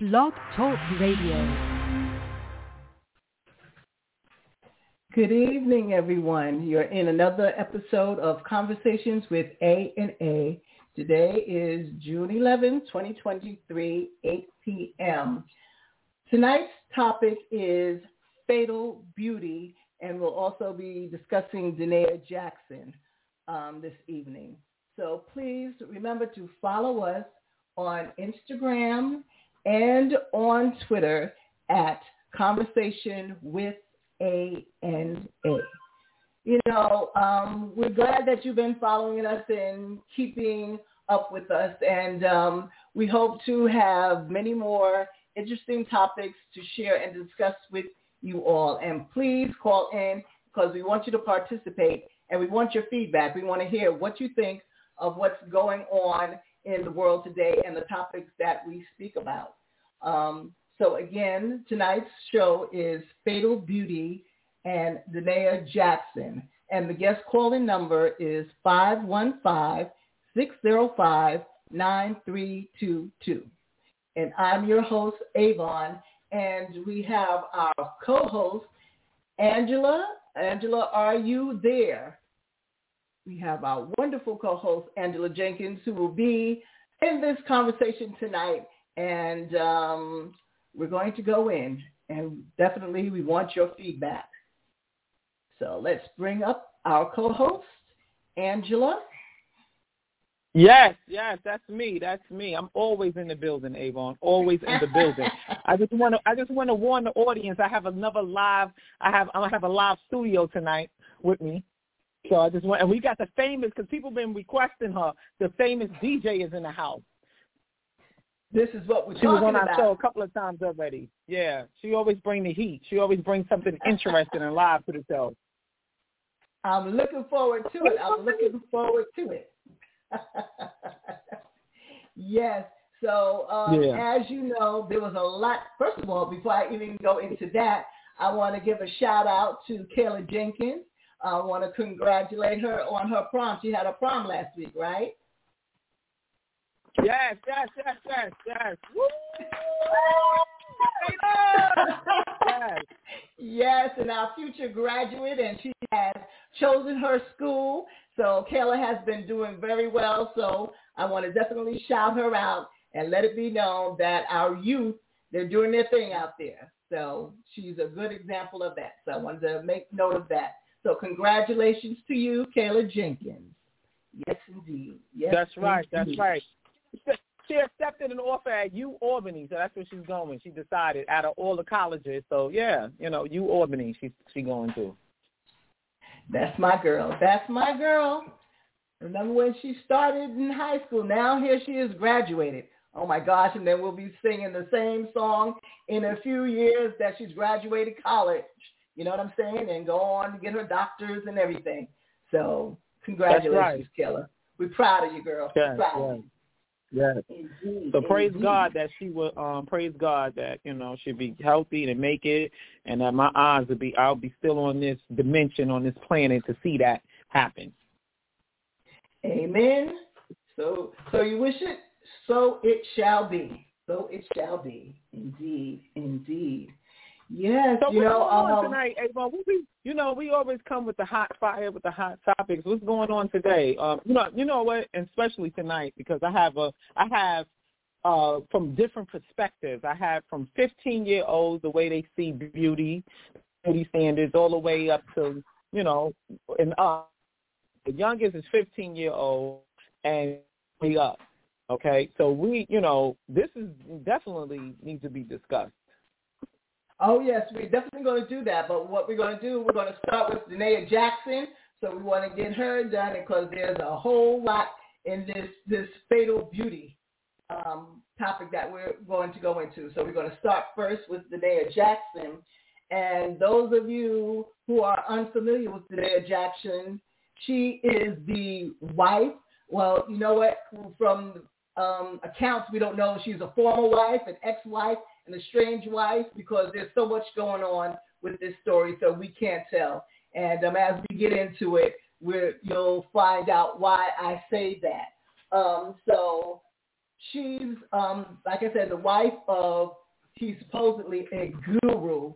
Blog Talk Radio. Good evening, everyone. You're in another episode of Conversations with A and A. Today is June 11, 2023, 8 p.m. Tonight's topic is Fatal Beauty, and we'll also be discussing Danae Jackson this evening. So please remember to follow us on Instagram and on Twitter at Conversation with A and A. You know, we're glad that you've been following us and keeping up with us, and we hope to have many more interesting topics to share and discuss with you all. And please call in because we want you to participate and we want your feedback. We want to hear what you think of what's going on in the world today and the topics that we speak about. So again, tonight's show is Fatal Beauty and Danae Jackson. And the guest calling number is 515-605-9322. And I'm your host, Avon. And we have our co-host, Angela. Angela, are you there? We have our wonderful co-host, Angela Jenkins, who will be in this conversation tonight. And we're going to go in. And definitely we want your feedback. So let's bring up our co-host, Angela. Yes, that's me. I'm always in the building, Avon. Always in the building. I just want to warn the audience. I have a live studio tonight with me. So and we got the famous, because people have been requesting her. The famous DJ is in the house. This is what we're talking about. She was on our show a couple of times already. Yeah, she always brings the heat. She always brings something interesting and live to the show. I'm looking forward to it. Yes. So As you know, there was a lot. First of all, before I even go into that, I want to give a shout out to Kayla Jenkins. I want to congratulate her on her prom. She had a prom last week, right? Yes. Woo! Yes, and our future graduate, and she has chosen her school. So Kayla has been doing very well. So I want to definitely shout her out and let it be known that our youth, they're doing their thing out there. So she's a good example of that. So I wanted to make note of that. So congratulations to you, Kayla Jenkins. Yes, indeed. Yes, that's right. Indeed. That's right. She accepted an offer at U Albany, so that's where she's going. She decided out of all the colleges. So yeah, U Albany, she's going to. That's my girl. Remember when she started in high school? Now here she is graduated. Oh my gosh! And then we'll be singing the same song in a few years that she's graduated college. You know what I'm saying? And go on to get her doctors and everything. So congratulations, Kayla. We're proud of you, girl. Yes, we're proud of you. Yes. Indeed, so praise indeed. God that she would praise God that she'd be healthy to make it, and that my eyes I'll be still on this dimension, on this planet, to see that happen. Amen. So you wish it, so it shall be. So it shall be. Indeed. Yes. So what's going on tonight, Avon? We always come with the hot fire, with the hot topics. What's going on today? You know what? And especially tonight, because I have from different perspectives. I have from 15-year-olds, the way they see beauty standards, all the way up to and the youngest is 15-year-old and we up. Okay, so this is definitely needs to be discussed. Oh, yes, we're definitely going to do that. But what we're going to do, we're going to start with Danae Jackson. So we want to get her done because there's a whole lot in this fatal beauty topic that we're going to go into. So we're going to start first with Danae Jackson. And those of you who are unfamiliar with Danae Jackson, she is the wife. Well, you know what? From accounts, we don't know if she's a former wife, an ex-wife, an estranged wife, because there's so much going on with this story, so we can't tell. And as we get into it, you'll find out why I say that. So she's, like I said, the wife of, he's supposedly a guru,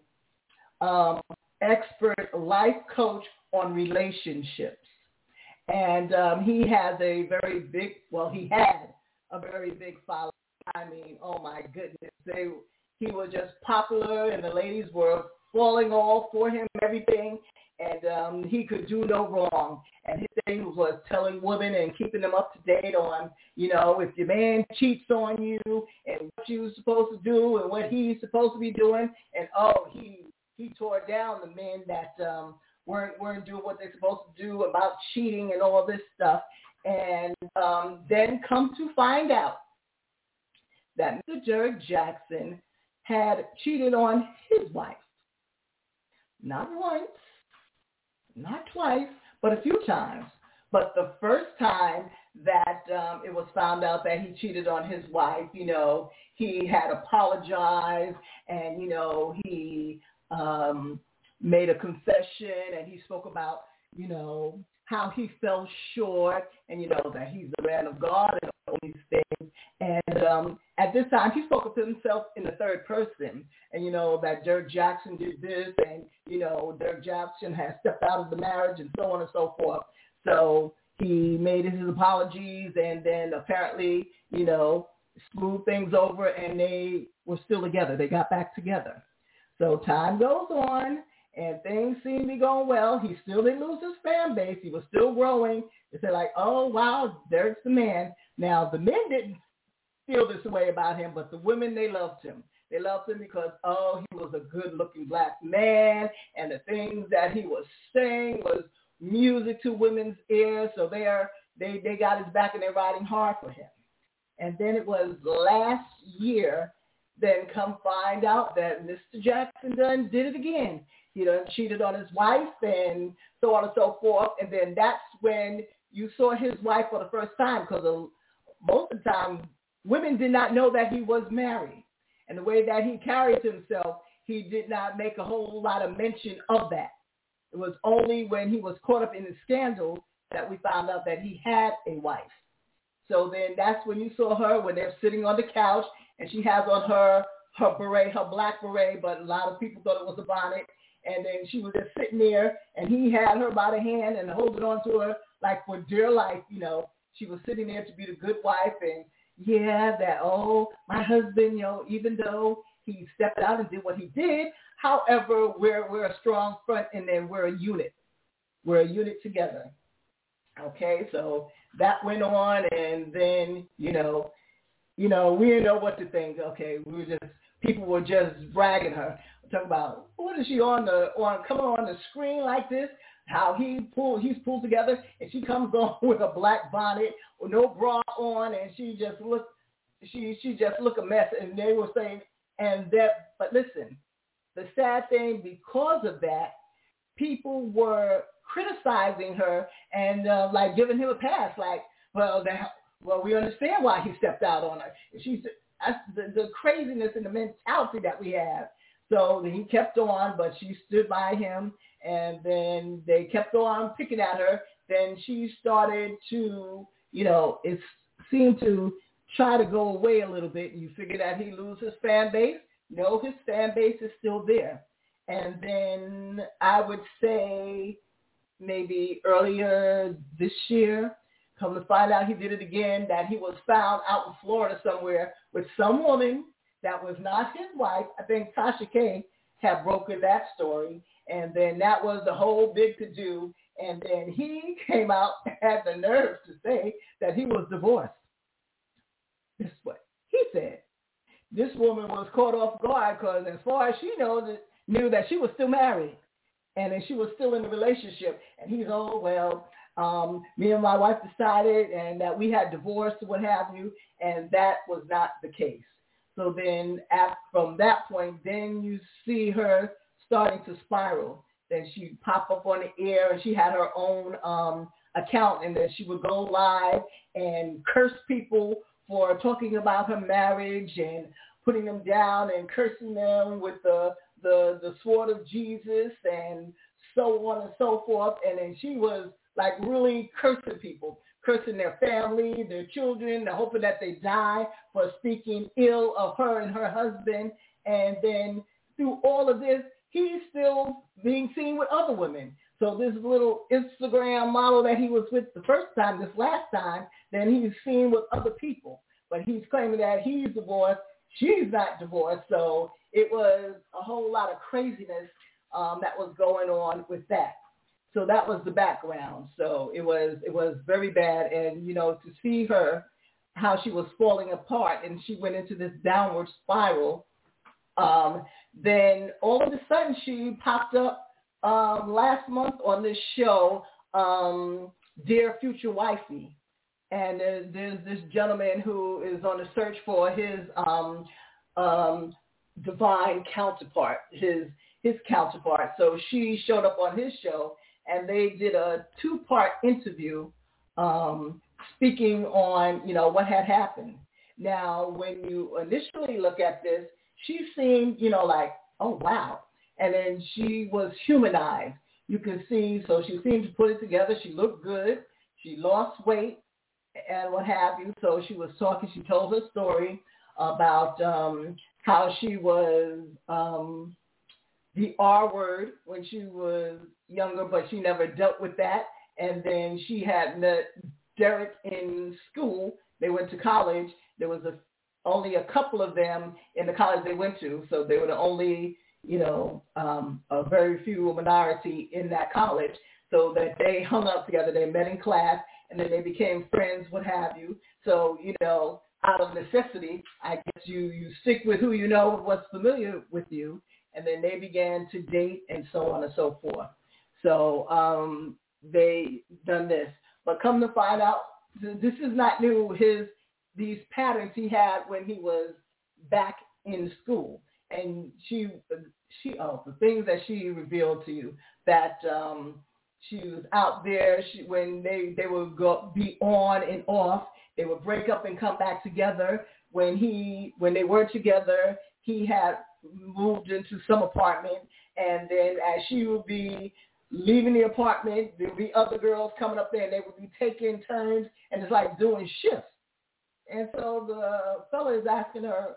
expert life coach on relationships. And he has a very big, he had a very big following. I mean, oh my goodness. He was just popular and the ladies were falling all for him, everything. And he could do no wrong. And his thing was telling women and keeping them up to date on, if your man cheats on you and what you're supposed to do and what he's supposed to be doing. And, he tore down the men that weren't doing what they're supposed to do about cheating and all this stuff. And then come to find out that Mr. Derrick Jaxn had cheated on his wife. Not once, not twice, but a few times. But the first time that it was found out that he cheated on his wife, he had apologized and, he made a confession and he spoke about, how he fell short and, that he's the man of God and all these things. And at this time, he spoke of himself in the third person and, that Derrick Jaxn did this and, Derrick Jaxn has stepped out of the marriage and so on and so forth. So he made his apologies and then apparently, smoothed things over and they were still together. They got back together. So time goes on. And things seem to be going well. He still didn't lose his fan base. He was still growing. They said like, oh, wow, Derrick's the man. Now, the men didn't feel this way about him, but the women, they loved him. They loved him because, he was a good-looking black man, and the things that he was saying was music to women's ears. So they got his back, and they're riding hard for him. And then it was last year, then come find out that Mr. Jaxn done did it again. He done cheated on his wife and so on and so forth. And then that's when you saw his wife for the first time because most of the time women did not know that he was married. And the way that he carried himself, he did not make a whole lot of mention of that. It was only when he was caught up in the scandal that we found out that he had a wife. So then that's when you saw her when they're sitting on the couch and she has on her beret, her black beret, but a lot of people thought it was a bonnet. And then she was just sitting there, and he had her by the hand and holding on to her like for dear life. She was sitting there to be the good wife. And, my husband, even though he stepped out and did what he did, however, we're a strong front, and then we're a unit. We're a unit together. Okay, so that went on, and then, we didn't know what to think. Okay, people were just bragging her. Talk about what is she coming on the screen like this? How he's pulled together, and she comes on with a black bonnet with no bra on, and she just look a mess. And they were saying, but listen, the sad thing because of that, people were criticizing her and like giving him a pass, like, we understand why he stepped out on her. That's the craziness and the mentality that we have. So he kept on, but she stood by him, and then they kept on picking at her. Then she started to, it seemed to try to go away a little bit. You figure that he lose his fan base. No, his fan base is still there. And then I would say maybe earlier this year, come to find out he did it again, that he was found out in Florida somewhere with some woman that was not his wife. I think Tasha K had broken that story. And then that was the whole big to-do. And then he came out and had the nerve to say that he was divorced. This is what he said. This woman was caught off guard because as far as she knew that she was still married. And then she was still in the relationship. And he's, me and my wife decided and that we had divorced or what have you. And that was not the case. So then from that point, then you see her starting to spiral. Then she'd pop up on the air and she had her own account, and then she would go live and curse people for talking about her marriage and putting them down and cursing them with the sword of Jesus and so on and so forth. And then she was like really cursing people cursing their family, their children, they're hoping that they die for speaking ill of her and her husband. And then through all of this, he's still being seen with other women. So this little Instagram model that he was with the first time, this last time, then he's seen with other people. But he's claiming that he's divorced. She's not divorced. So it was a whole lot of craziness that was going on with that. So that was the background. So it was very bad. And, you know, to see her, how she was falling apart and she went into this downward spiral, then all of a sudden she popped up last month on this show, Dear Future Wifey. And there's this gentleman who is on the search for his divine counterpart, his counterpart. So she showed up on his show, and they did a 2-part interview speaking on, you know, what had happened. Now, when you initially look at this, she seemed, you know, like, oh, wow. And then she was humanized. You can see, so she seemed to put it together. She looked good. She lost weight and what have you. So she was talking. She told her story about how she was the R word when she was younger, but she never dealt with that. And then she had met Derek in school. They went to college. There was only a couple of them in the college they went to, so they were the only, you know, a very few minority in that college. So that they hung up together. They met in class, and then they became friends, what have you. So, you know, out of necessity, I guess you stick with who you know, what's familiar with you. And then they began to date and so on and so forth. So they done this. But come to find out, this is not new. These patterns he had when he was back in school. And the things that she revealed to you, that she was out there when they would be on and off. They would break up and come back together. When they were together, he had moved into some apartment, and then as she would be leaving the apartment, there would be other girls coming up there, and they would be taking turns, and it's like doing shifts. And so the fella is asking her,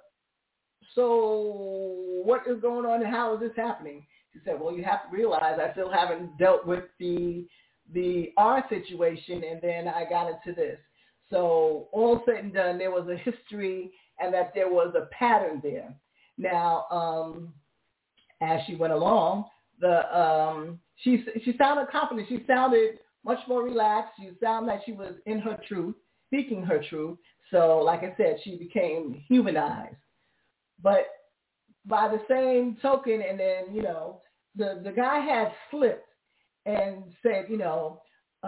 so what is going on and how is this happening? She said, well, you have to realize I still haven't dealt with the R situation, and then I got into this. So all said and done, there was a history and that there was a pattern there. Now, as she went along, she sounded confident. She sounded much more relaxed. She sounded like she was in her truth, speaking her truth. So, like I said, she became humanized. But by the same token, and then, you know, the guy had slipped and said, you know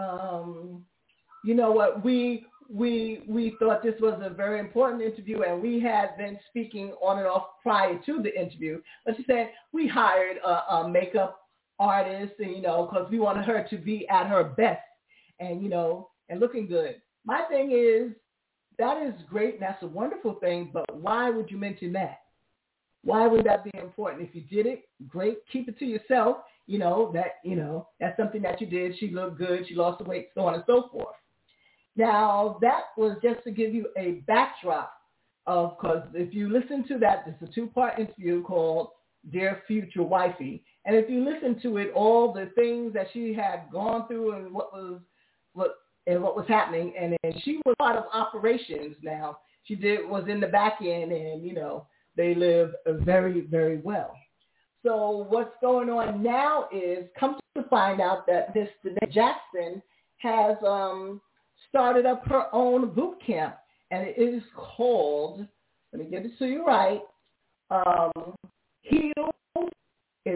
what, we thought this was a very important interview, and we had been speaking on and off prior to the interview. But she said, we hired a makeup artist, and, you know, because we wanted her to be at her best and, you know, and looking good. My thing is, that is great, and that's a wonderful thing, but why would you mention that? Why would that be important? If you did it, great. Keep it to yourself. That's something that you did. She looked good. She lost the weight, so on and so forth. Now, that was just to give you a backdrop of, because if you listen to that, it's a 2-part interview called Dear Future Wifey. And if you listen to it, all the things that she had gone through and what was happening, and then she was part of operations now. She was in the back end, and, you know, they live very, very well. So what's going on now is, come to find out that this Danae Jackson has started up her own boot camp, and it is called, let me get it to you right, HEAL is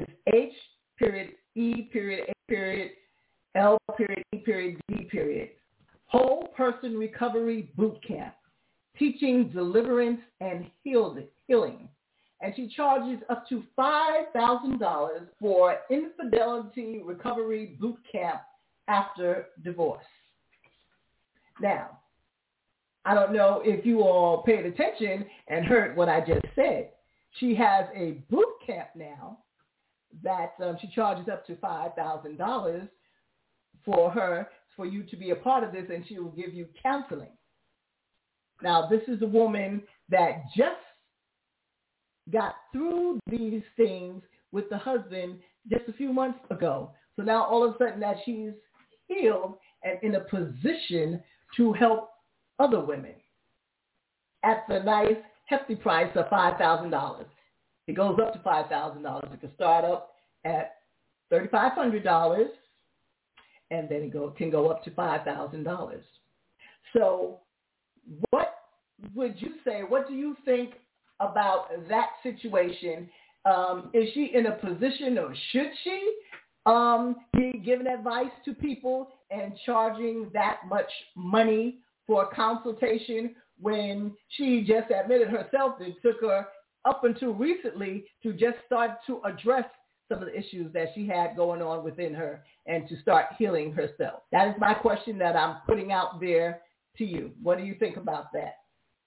H.E.A.L.E.D. Whole Person Recovery Boot Camp, teaching deliverance and healing. And she charges up to $5,000 for infidelity recovery boot camp after divorce. Now, I don't know if you all paid attention and heard what I just said. She has a boot camp now that she charges up to $5,000 for her. for you to be a part of this, and she will give you counseling. Now, this is a woman that just got through these things with the husband just a few months ago. So now all of a sudden that she's healed and in a position to help other women at the nice hefty price of $5,000. It goes up to $5,000. It can start up at $3,500, and then it can go up to $5,000. So what would you say, what do you think about that situation? Is she in a position, or should she be giving advice to people and charging that much money for a consultation when she just admitted herself that it took her up until recently to just start to address some of the issues that she had going on within her and to start healing herself? That is my question that I'm putting out there to you. What do you think about that?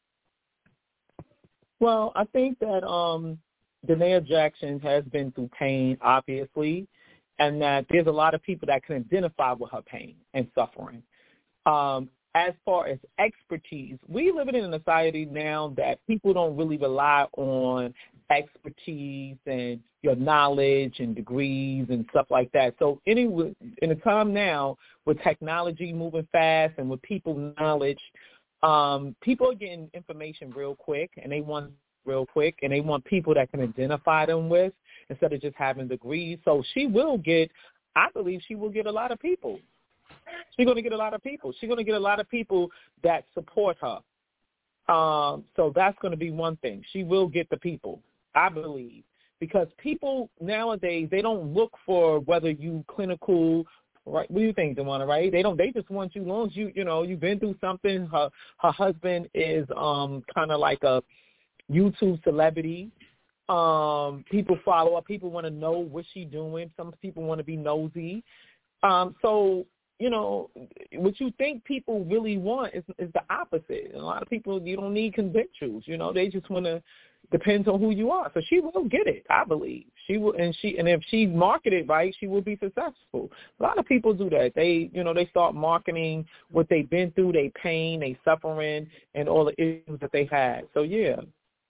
Well, I think that Danae Jackson has been through pain, obviously, and that there's a lot of people that can identify with her pain and suffering. As far as expertise, we live in a society now that people don't really rely on expertise and your knowledge and degrees and stuff like that. So anyway, in a time now with technology moving fast and with people's knowledge, people are getting information real quick, and they want people that can identify them with instead of just having degrees. So I believe she will get a lot of people. She's going to get a lot of people. She's going to get a lot of people that support her. So that's going to be one thing. She will get the people, I believe, because people nowadays, they don't look for whether you clinical. Right? What do you think, Dewana? Right? They just want you, as long as you've been through something. Her husband is kind of like a YouTube celebrity. People follow up. People want to know what she's doing. Some people want to be nosy. So what you think people really want is the opposite. And a lot of people, you don't need credentials. They just want to. Depends on who you are. So she will get it, I believe. She will, and if she marketed right, she will be successful. A lot of people do that. They start marketing what they've been through, their pain, their suffering, and all the issues that they had. So yeah,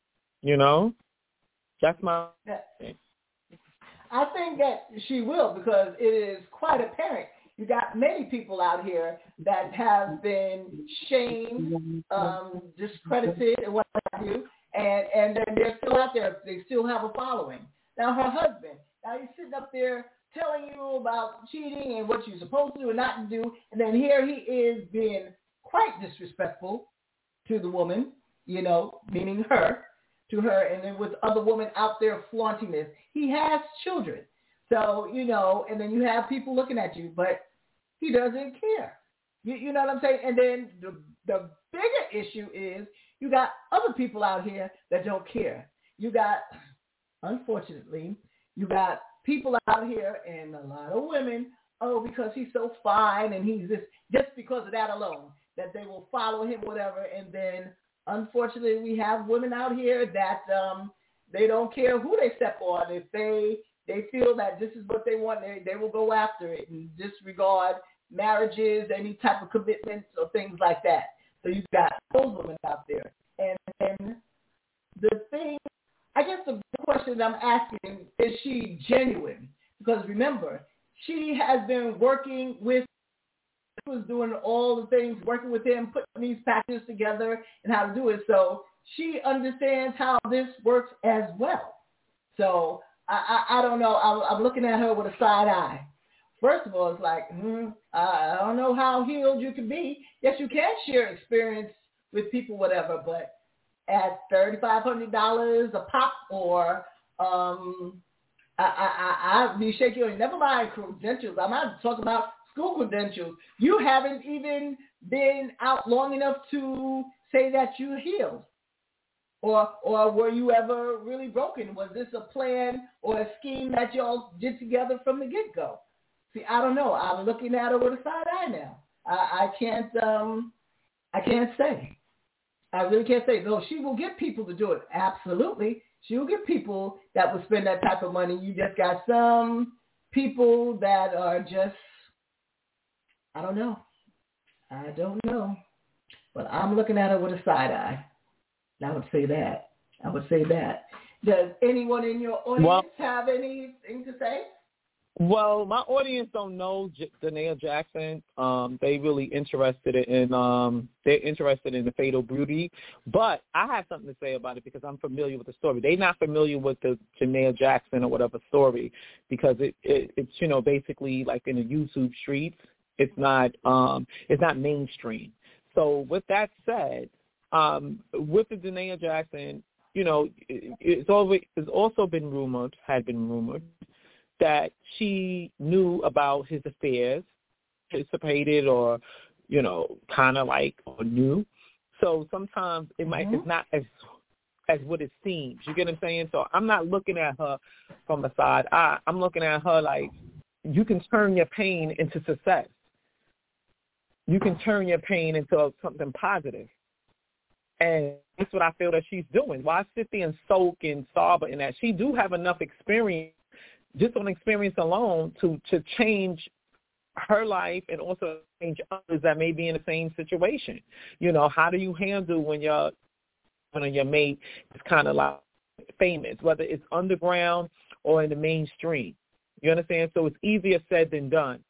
that's my. I think that she will, because it is quite apparent. You got many people out here that have been shamed, discredited, and what have you. And then they're still out there. They still have a following. Now, her husband, he's sitting up there telling you about cheating and what you're supposed to do and not to do. And then here he is being quite disrespectful to the woman, meaning her, to her. And then with other women out there flaunting this. He has children. So, and then you have people looking at you, but he doesn't care. You know what I'm saying? And then the bigger issue is, you got other people out here that don't care. Unfortunately, you got people out here and a lot of women, because he's so fine and he's just because of that alone, that they will follow him, whatever. And then, unfortunately, we have women out here that they don't care who they step on. If they feel that this is what they want, they will go after it and disregard marriages, any type of commitments or things like that. So you've got those women out there. And the thing, I guess the question I'm asking, is she genuine? Because remember, she has been working with, was doing all the things, working with him, putting these packages together and how to do it. So she understands how this works as well. So I don't know. I'm looking at her with a side eye. First of all, it's like, I don't know how healed you can be. Yes, you can share experience with people, whatever, but at $3,500 a pop, or I'd be shaking. Never mind credentials. I'm not talking about school credentials. You haven't even been out long enough to say that you healed. Or were you ever really broken? Was this a plan or a scheme that y'all did together from the get-go? See, I don't know. I'm looking at her with a side eye now. I can't say. I really can't say. No, she will get people to do it. Absolutely. She will get people that will spend that type of money. You just got some people that are just, I don't know. I don't know. But I'm looking at her with a side eye. I would say that. Does anyone in your audience have anything to say? Well, my audience don't know Danae Jackson. They really interested in they're interested in the Fatal Beauty, but I have something to say about it because I'm familiar with the story. They're not familiar with the Danae Jackson or whatever story because it's basically like in the YouTube streets. It's not mainstream. So with that said, with the Danae Jackson, it's also been rumored that she knew about his affairs, participated or, kind of like or knew. So sometimes it's not as what it seems. You get what I'm saying? So I'm not looking at her from the side eye. I'm looking at her like you can turn your pain into success. You can turn your pain into something positive. And that's what I feel that she's doing. Why sit there and soak and sob in that? She do have enough experience, just on experience alone, to change her life and also change others that may be in the same situation. How do you handle when your mate is kind of like famous, whether it's underground or in the mainstream? You understand? So it's easier said than done.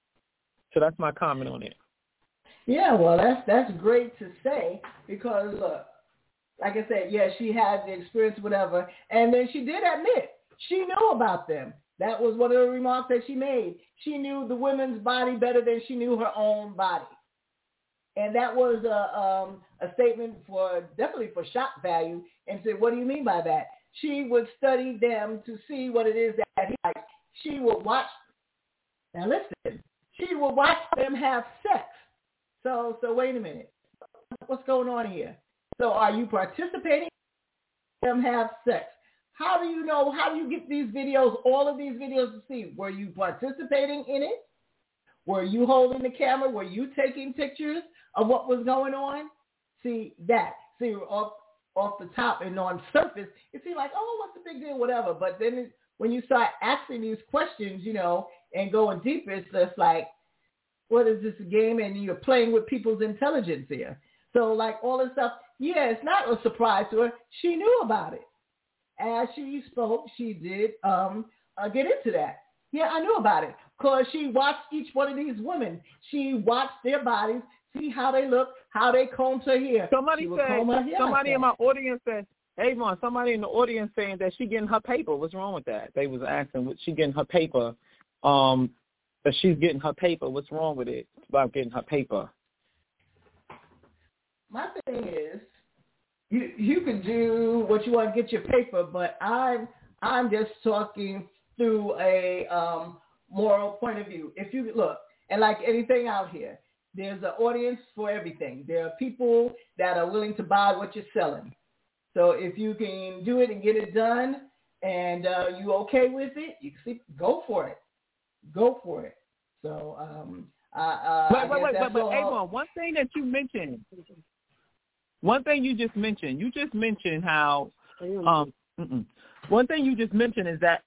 So that's my comment on it. Yeah, well, that's great to say because, like I said, she had the experience, whatever, and then she did admit she knew about them. That was one of the remarks that she made. She knew the women's body better than she knew her own body, and that was a statement definitely for shock value. And said, what do you mean by that? She would study them to see what it is that he likes. She would watch. Now listen, she would watch them have sex. So wait a minute. What's going on here? So are you participating in them have sex? How do you know? How do you get these videos, all of these videos to see? Were you participating in it? Were you holding the camera? Were you taking pictures of what was going on? See that. See off the top and on surface, it seems like, oh, what's the big deal, whatever. But then when you start asking these questions, and going deeper, it's just like, what is this game? And you're playing with people's intelligence here. So like all this stuff, it's not a surprise to her. She knew about it. As she spoke, she did get into that. Yeah, I knew about it because she watched each one of these women. She watched their bodies, see how they look, how they comb her hair. Somebody in my audience said, hey, Mom, somebody in the audience saying that she getting her paper. What's wrong with that? They was asking, what she getting her paper? That she's getting her paper. What's wrong with it about getting her paper? My thing is, you can do what you want to get your paper, but I'm just talking through a moral point of view. If you look, and like anything out here, there's an audience for everything. There are people that are willing to buy what you're selling. So if you can do it and get it done, and you okay with it, you can go for it. Go for it. So, but Avon, one thing that you mentioned, you just mentioned how, one thing you just mentioned is that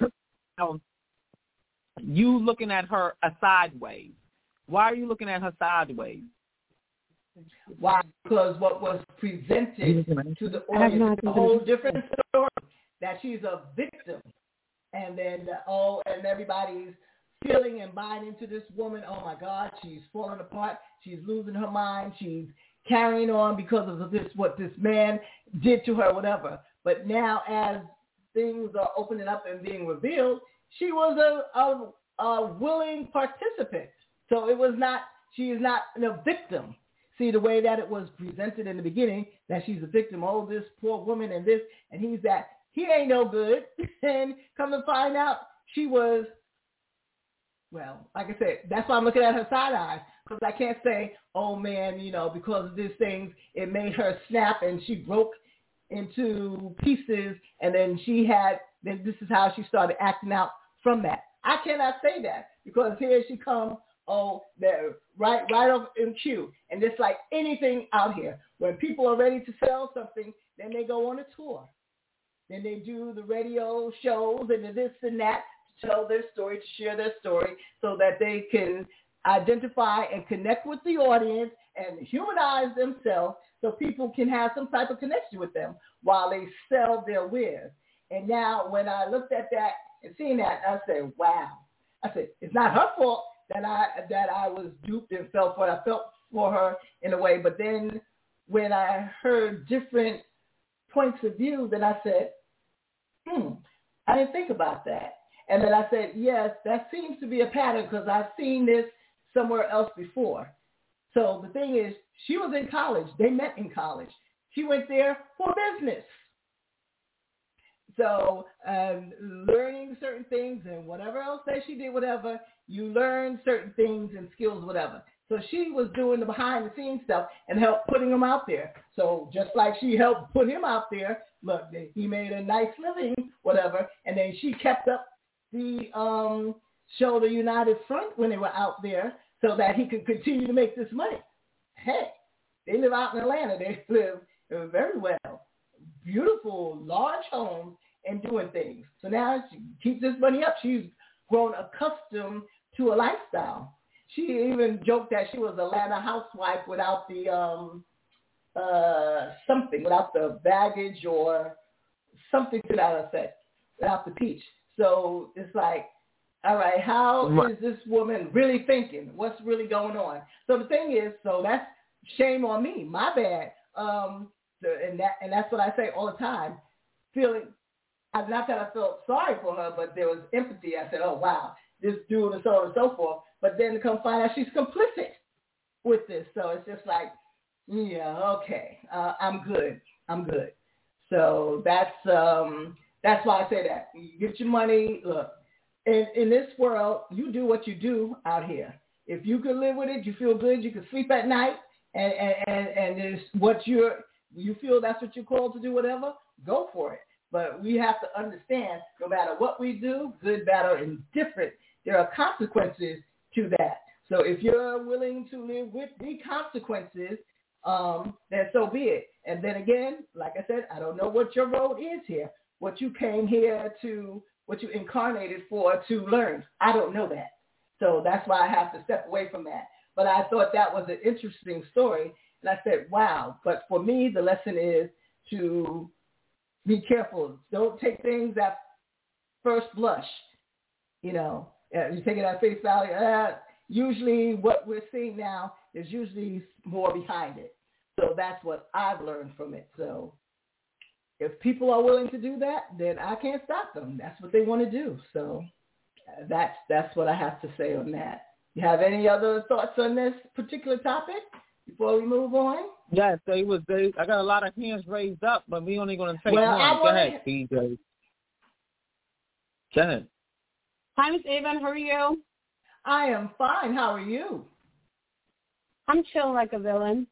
you looking at her sideways. Why are you looking at her sideways? Why? Because what was presented to the audience is a whole different story, that she's a victim. And then, and everybody's feeling and buying into this woman. Oh, my God, she's falling apart. She's losing her mind. She's carrying on because of this, what this man did to her, whatever. But now as things are opening up and being revealed, she was a willing participant. So she is not a victim. See, the way that it was presented in the beginning, that she's a victim. Oh, this poor woman and this, and he's that. He ain't no good. And come to find out, she was, well, like I said, that's why I'm looking at her side eyes. Because I can't say, oh, man, because of these things, it made her snap and she broke into pieces. And then then this is how she started acting out from that. I cannot say that because here she comes, they're right off in cue. And it's like anything out here. When people are ready to sell something, then they go on a tour. Then they do the radio shows and this and that to tell their story, to share their story so that they can identify and connect with the audience and humanize themselves so people can have some type of connection with them while they sell their wares. And now when I looked at that and seen that, I said, wow. I said, it's not her fault that I was duped and fell for it. I felt for her in a way. But then when I heard different points of view, then I said, I didn't think about that. And then I said, yes, that seems to be a pattern because I've seen this somewhere else before. So the thing is, she was in college. They met in college. She went there for business. So learning certain things and whatever else that she did, whatever, you learn certain things and skills, whatever. So she was doing the behind-the-scenes stuff and helped putting him out there. So just like she helped put him out there, look, he made a nice living, whatever, and then she kept up the show, the United Front, when they were out there so that he could continue to make this money. Hey, they live out in Atlanta. They live very well. Beautiful, large homes and doing things. So now she keeps this money up. She's grown accustomed to a lifestyle. She even joked that she was an Atlanta housewife without the without the baggage or something to that effect, without the peach. So it's like, all right, how is this woman really thinking? What's really going on? So the thing is, so that's shame on me, my bad. And that's what I say all the time. Feeling, not that I felt sorry for her, but there was empathy. I said, oh, wow, this dude and so on and so forth. But then to come find out she's complicit with this. So it's just like, yeah, okay, I'm good. So that's why I say that. You get your money. Look, in this world, you do what you do out here. If you can live with it, you feel good, you can sleep at night, and it's what you feel that's what you're called to do, whatever, go for it. But we have to understand, no matter what we do, good, bad, or indifferent, there are consequences to that. So if you're willing to live with the consequences, then so be it. And then again, like I said, I don't know what your road is here, what you came here to, what you incarnated for to learn. I don't know that. So that's why I have to step away from that. But I thought that was an interesting story. And I said, wow. But for me, the lesson is to be careful. Don't take things at first blush. You know, you take it at face value. Usually what we're seeing now is usually more behind it. So that's what I've learned from it. So if people are willing to do that, then I can't stop them. That's what they want to do. So that's what I have to say on that. You have any other thoughts on this particular topic before we move on? Yes, I got a lot of hands raised up, but we only going to take one. Go ahead, DJ. Go ahead. Hi, Miss Avon. How are you? I am fine. How are you? I'm chilling like a villain.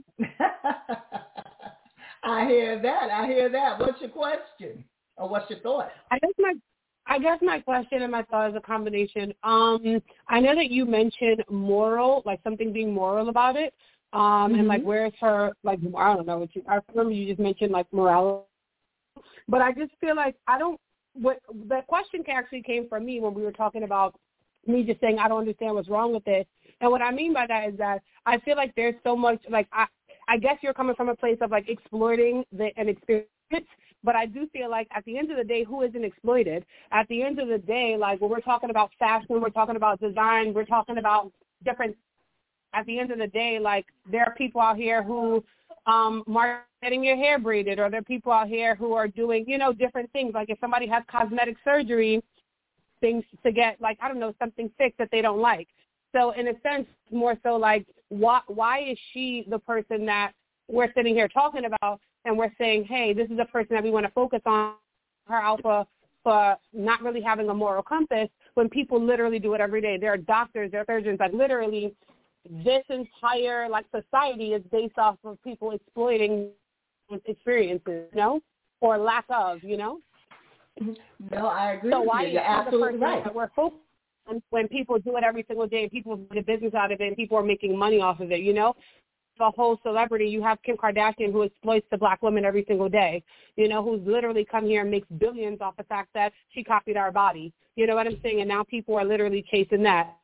I hear that. What's your question? Or what's your thought? I guess my question and my thought is a combination. I know that you mentioned moral, like something being moral about it. And like where's her, like, I don't know I remember you just mentioned like morality. But I just feel like that question actually came from me when we were talking about me just saying I don't understand what's wrong with this. And what I mean by that is that I feel like there's so much, like, I guess you're coming from a place of like exploiting an experience, but I do feel like at the end of the day, who isn't exploited? At the end of the day, like when we're talking about fashion, we're talking about design, we're talking about different, at the end of the day, like there are people out here who are getting your hair braided, or there are people out here who are doing, different things. Like if somebody has cosmetic surgery, things to get, like, I don't know, something fixed that they don't like. So in a sense, more so like, why is she the person that we're sitting here talking about, and we're saying, hey, this is a person that we want to focus on, her alpha, for not really having a moral compass, when people literally do it every day. There are doctors, there are surgeons, like literally this entire like society is based off of people exploiting experiences, or lack of, No, I agree. So why is you're absolutely right. That we're focused on when people do it every single day and people make a business out of it and people are making money off of it, The whole celebrity, you have Kim Kardashian who exploits the black woman every single day, who's literally come here and makes billions off the fact that she copied our body. You know what I'm saying? And now people are literally chasing that.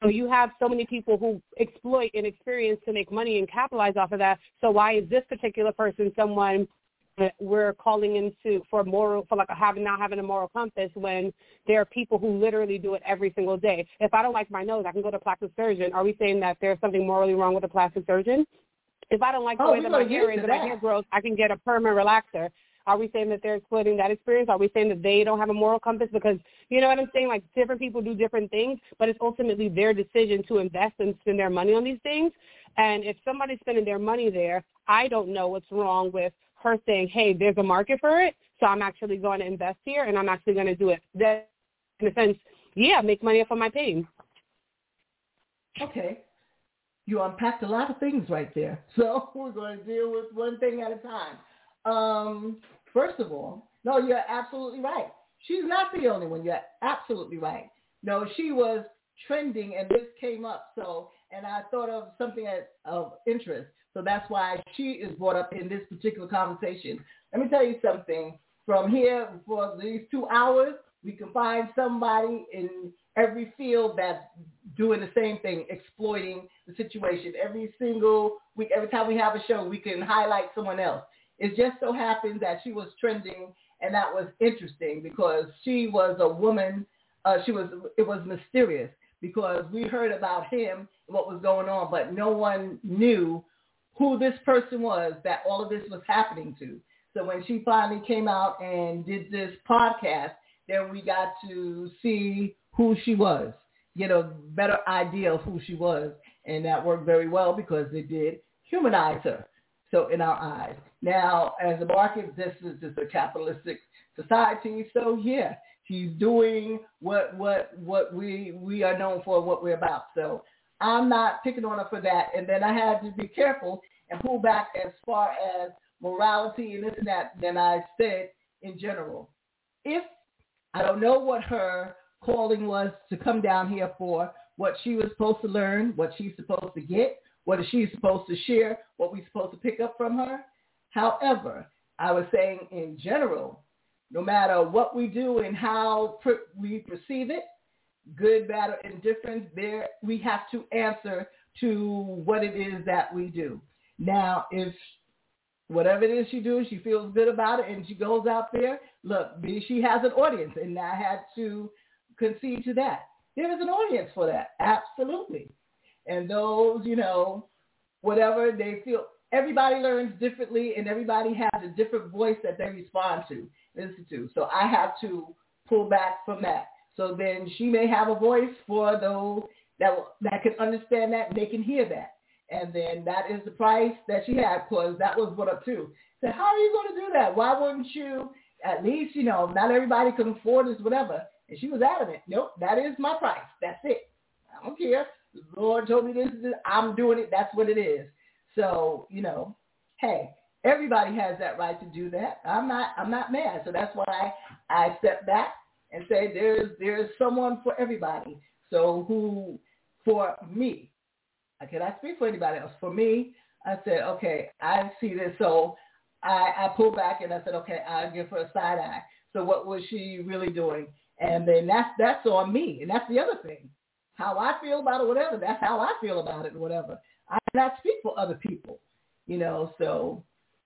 So you have so many people who exploit and experience to make money and capitalize off of that. So why is this particular person someone that we're calling into not having a moral compass when there are people who literally do it every single day? If I don't like my nose, I can go to a plastic surgeon. Are we saying that there's something morally wrong with a plastic surgeon? If I don't like the way that my hair is and my hair grows, I can get a perm and relaxer. Are we saying that they're exploiting that experience? Are we saying that they don't have a moral compass? Because, you know what I'm saying? Like, different people do different things, but it's ultimately their decision to invest and spend their money on these things. And if somebody's spending their money there, I don't know what's wrong with her saying, hey, there's a market for it, so I'm actually going to invest here, and I'm actually going to do it. That, in a sense, make money off of my pain. Okay. You unpacked a lot of things right there. So we're going to deal with one thing at a time. First of all, no, you're absolutely right. She's not the only one. You're absolutely right. No, she was trending, and this came up. So, and I thought of something of interest. So that's why she is brought up in this particular conversation. Let me tell you something. From here, for these 2 hours, we can find somebody in every field that's doing the same thing, exploiting the situation. Every single week, every time we have a show, we can highlight someone else. It just so happens that she was trending, and that was interesting because she was a woman. It was mysterious because we heard about him and what was going on, but no one knew who this person was that all of this was happening to. So when she finally came out and did this podcast, then we got to see who she was, get a better idea of who she was. And that worked very well because it did humanize her. So in our eyes. Now, as a market, this is just a capitalistic society. So yeah, she's doing what we are known for, what we're about. So I'm not picking on her for that. And then I had to be careful and pull back as far as morality and this and that than I said in general. If I don't know what her calling was to come down here for, what she was supposed to learn, what she's supposed to get, what is she supposed to share, what we're supposed to pick up from her. However, I was saying in general, no matter what we do and how we perceive it, good, bad, or indifference, there we have to answer to what it is that we do. Now, if whatever it is she does, she feels good about it and she goes out there, look, she has an audience, and I had to concede to that. There is an audience for that, absolutely. And those, whatever they feel, everybody learns differently and everybody has a different voice that they respond to, listen to. So I have to pull back from that. So then she may have a voice for those that can understand that and they can hear that. And then that is the price that she had, because that was brought up too. So how are you going to do that? Why wouldn't you at least, not everybody can afford this, whatever. And she was adamant. Nope, that is my price. That's it. I don't care. The Lord told me this. I'm doing it. That's what it is. So, hey, everybody has that right to do that. I'm not mad. So that's why I step back and say there's someone for everybody. So for me, I cannot speak for anybody else. For me, I said, okay, I see this. So I pulled back and I said, okay, I'll give her a side eye. So what was she really doing? And then that's on me. And that's the other thing. How I feel about it, whatever, that's how I feel about it, whatever. I cannot speak for other people, So,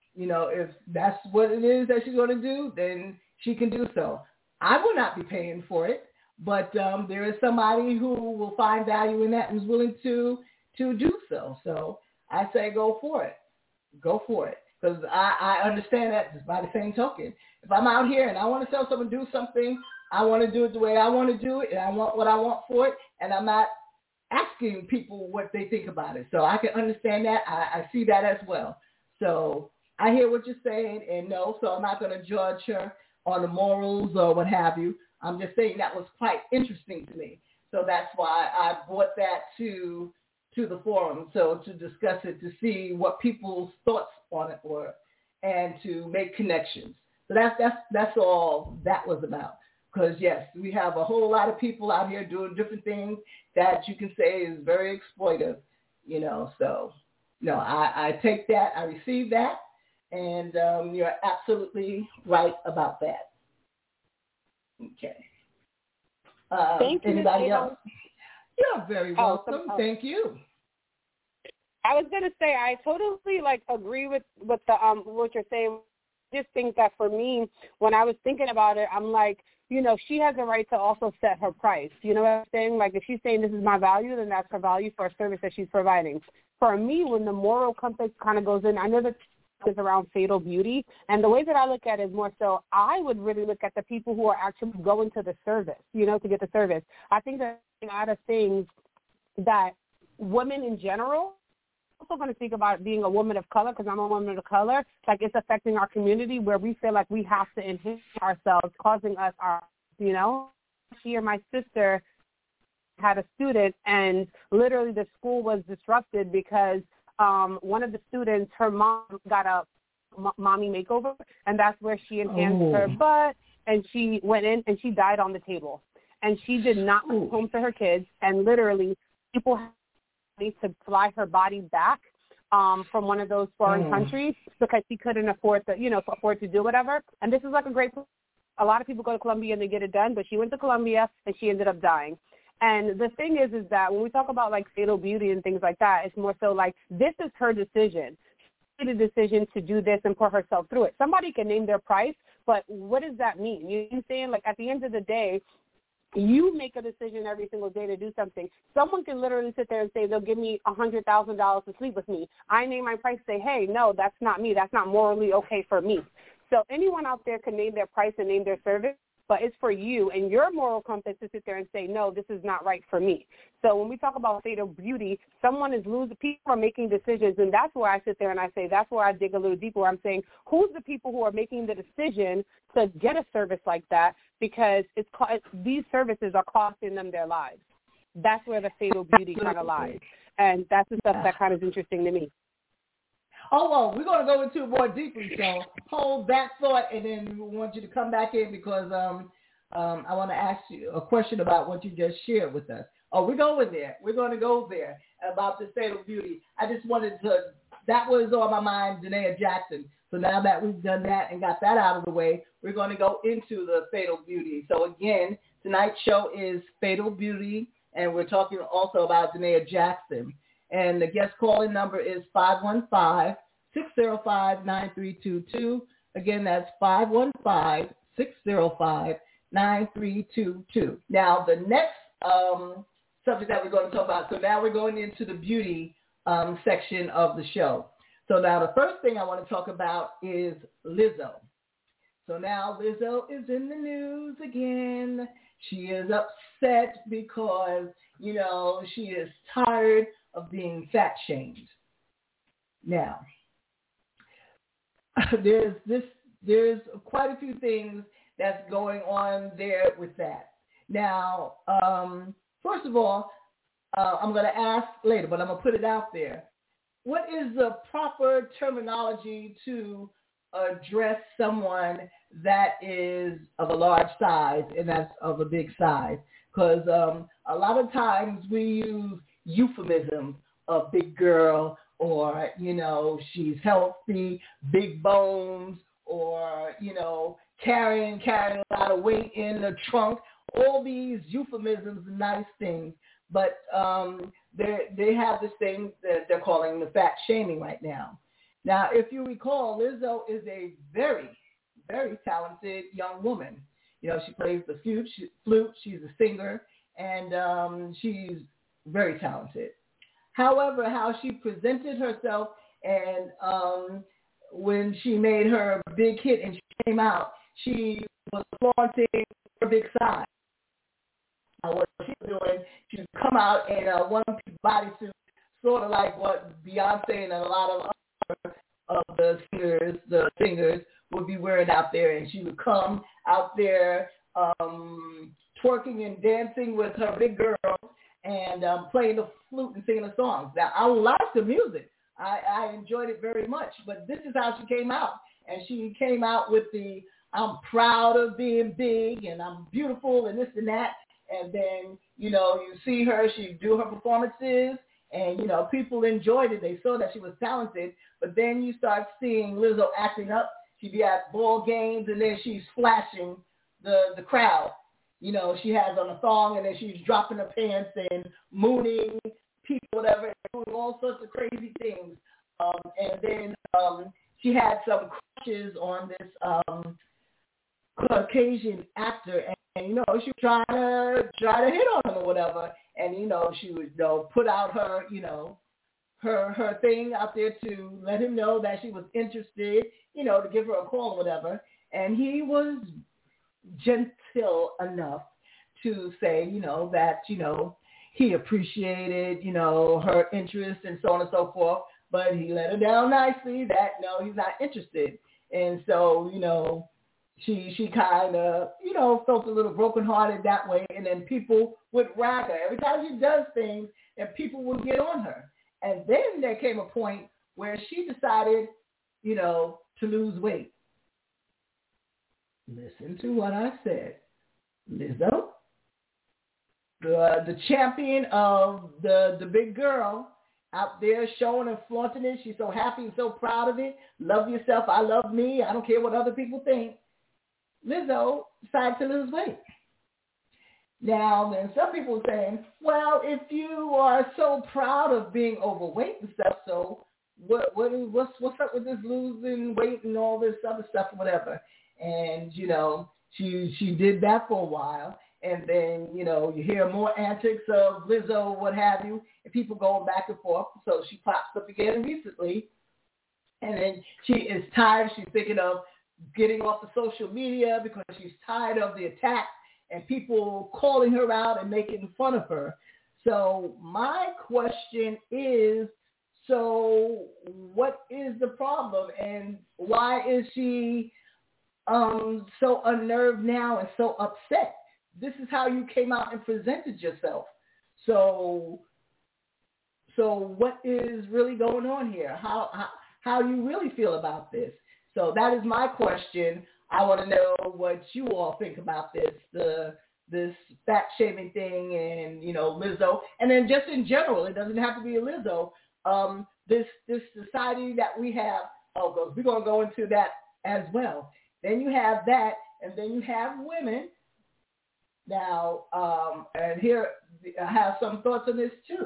if that's what it is that she's going to do, then she can do so. I will not be paying for it, but there is somebody who will find value in that and is willing to do so. So I say go for it. Go for it. Because I understand that just by the same token. If I'm out here and I want to tell someone to do something, I want to do it the way I want to do it, and I want what I want for it, and I'm not asking people what they think about it. So I can understand that. I see that as well. So I hear what you're saying, and no, so I'm not going to judge her on the morals or what have you. I'm just saying that was quite interesting to me. So that's why I brought that to the forum, so to discuss it, to see what people's thoughts on it were, and to make connections. So that's all that was about. Because, yes, we have a whole lot of people out here doing different things that you can say is very exploitive, So, I take that. I receive that. And you're absolutely right about that. Okay. Thank you. Anybody else? You're very welcome. Thank you. I was gonna say I totally agree with the what you're saying. I just think that for me, when I was thinking about it, I'm like, she has the right to also set her price. You know what I'm saying? Like if she's saying this is my value, then that's her value for a service that she's providing. For me, when the moral compass kind of goes in, I know that is around fatal beauty, and the way that I look at it is more so I would really look at the people who are actually going to the service, to get the service. I think that a lot of things that women in general, also going to think about being a woman of color, because I'm a woman of color, it's affecting our community where we feel like we have to enhance ourselves, causing us She and my sister had a student, and literally the school was disrupted because one of the students, her mom got a mommy makeover, and that's where she enhanced her butt, and she went in and she died on the table. And she did not come home to her kids, and literally people had to fly her body back from one of those foreign countries because she couldn't afford to do whatever. And this is a lot of people go to Colombia and they get it done, but she went to Colombia and she ended up dying. And the thing is that when we talk about fatal beauty and things like that, it's more so this is her decision. She made a decision to do this and put herself through it. Somebody can name their price, but what does that mean? You know what I'm saying? At the end of the day, you make a decision every single day to do something. Someone can literally sit there and say they'll give me $100,000 to sleep with me. I name my price, say, hey, no, that's not me. That's not morally okay for me. So anyone out there can name their price and name their service, but it's for you and your moral compass to sit there and say, no, this is not right for me. So when we talk about fatal beauty, someone is losing, people are making decisions, and that's where I sit there and I say, that's where I dig a little deeper, where I'm saying, who's the people who are making the decision to get a service like that, because these services are costing them their lives. That's where the fatal beauty kind of lies, and that's the stuff that kind of is interesting to me. Oh, well, we're going to go into it more deeply, so hold that thought, and then we want you to come back in because I want to ask you a question about what you just shared with us. Oh, we're going there. We're going to go there about the fatal beauty. I just wanted to, that was on my mind, Janaea Jackson. So now that we've done that and got that out of the way, we're going to go into the fatal beauty. So again, tonight's show is Fatal Beauty, and we're talking also about Janaea Jackson. And the guest calling number is 515-605-9322. Again, that's 515-605-9322. Now, the next subject that we're going to talk about, so now we're going into the beauty section of the show. So now the first thing I want to talk about is Lizzo. So now Lizzo is in the news again. She is upset because, she is tired of being fat shamed. Now, there's quite a few things that's going on there with that. Now, first of all, I'm going to ask later, but I'm going to put it out there. What is the proper terminology to address someone that is of a large size and that's of a big size? Because a lot of times we use euphemisms of big girl, or, she's healthy, big bones, or, carrying a lot of weight in the trunk. All these euphemisms are nice things, but they have this thing that they're calling the fat shaming right now. Now, if you recall, Lizzo is a very, very talented young woman. She plays the flute. She's a singer, and she's very talented. However, how she presented herself, and when she made her big hit and she came out, she was flaunting her big size. What she was doing, she would come out in a one-piece bodysuit, sort of like what Beyonce and a lot of the singers would be wearing out there, and she would come out there twerking and dancing with her big girl and playing the flute and singing the songs. Now, I liked the music. I enjoyed it very much, but this is how she came out. And she came out with the, I'm proud of being big and I'm beautiful and this and that. And then, you see her, she do her performances and, people enjoyed it. They saw that she was talented. But then you start seeing Lizzo acting up. She'd be at ball games and then she's flashing the crowd. you know, she has on a thong and then she's dropping her pants and mooning people, whatever, and doing all sorts of crazy things. And then she had some crushes on this Caucasian actor, and you know, she was trying to hit on him or whatever, and you know, she would put out her, you know, her thing out there to let him know that she was interested, you know, to give her a call or whatever, and he was gentle enough to say, you know, that, you know, he appreciated, you know, her interest and so on and so forth, but he let her down nicely that, no, he's not interested. And so, you know, she kind of, you know, felt a little brokenhearted that way, and then people would rag her. Every time she does things, and people would get on her. And then there came a point where she decided, you know, to lose weight. Listen to what I said. Lizzo, the champion of the big girl, out there showing and flaunting it. She's so happy and so proud of it. Love yourself. I love me. I don't care what other people think. Lizzo decided to lose weight. Now, then some people are saying, well, if you are so proud of being overweight and stuff, so what's up with this losing weight and all this other stuff or whatever? And, you know, she did that for a while. And then, you know, you hear more antics of Lizzo, what have you, and people going back and forth. So she pops up again recently. And then she is tired. She's thinking of getting off of social media because she's tired of the attacks and people calling her out and making fun of her. So my question is, so what is the problem? And why is she so unnerved now and so upset? This is how you came out and presented yourself. So what is really going on here? How do you really feel about this? So that is my question. I want to know what you all think about this, this fat shaming thing, and, you know, Lizzo, and then just in general. It doesn't have to be a Lizzo. This society that we have. Oh, we're gonna go into that as well. Then you have that, and then you have women. Now, and here I have some thoughts on this too.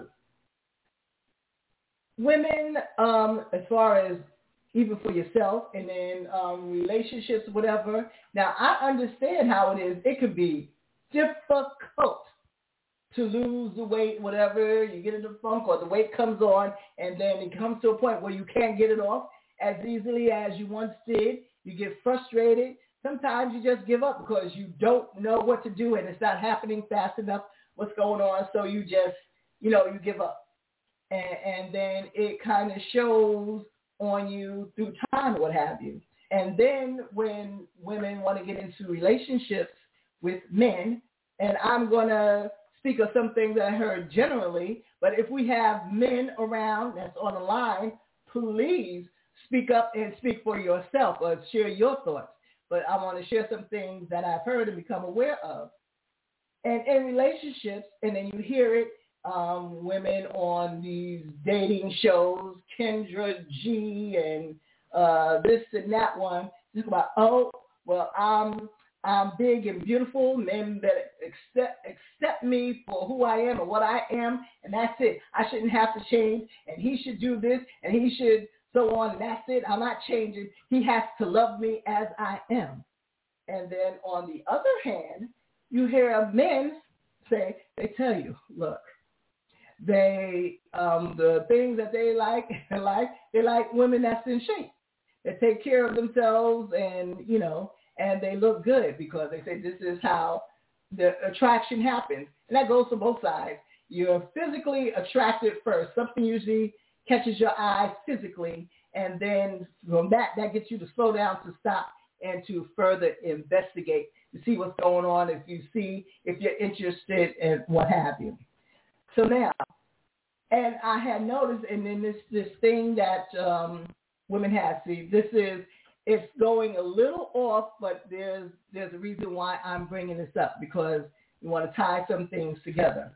Women, as far as even for yourself, and then relationships, whatever. Now, I understand how it is. It could be difficult to lose the weight, whatever. You get in the funk or the weight comes on, and then it comes to a point where you can't get it off as easily as you once did. You get frustrated. Sometimes you just give up because you don't know what to do and it's not happening fast enough, what's going on, so you just, you know, you give up. And then it kind of shows on you through time, what have you. And then when women want to get into relationships with men, and I'm going to speak of some things that I heard generally, but if we have men around that's on the line, please speak up and speak for yourself or share your thoughts. But I want to share some things that I've heard and become aware of. And in relationships, and then you hear it, women on these dating shows, Kendra G and this and that one, talk about, oh, well, I'm big and beautiful. Men better accept me for who I am and what I am, and that's it. I shouldn't have to change, and he should do this, and he should so on, and that's it. I'm not changing. He has to love me as I am. And then on the other hand, you hear men say, they tell you, look, they the things that they like, they like women that's in shape, that take care of themselves, and you know, and they look good, because they say this is how the attraction happens. And that goes for both sides. You're physically attracted first. Something usually catches your eye physically, and then from that gets you to slow down, to stop, and to further investigate to see what's going on, if you're interested and what have you. So now, and I had noticed, and then this thing that women have, see, it's going a little off, but there's a reason why I'm bringing this up, because we want to tie some things together.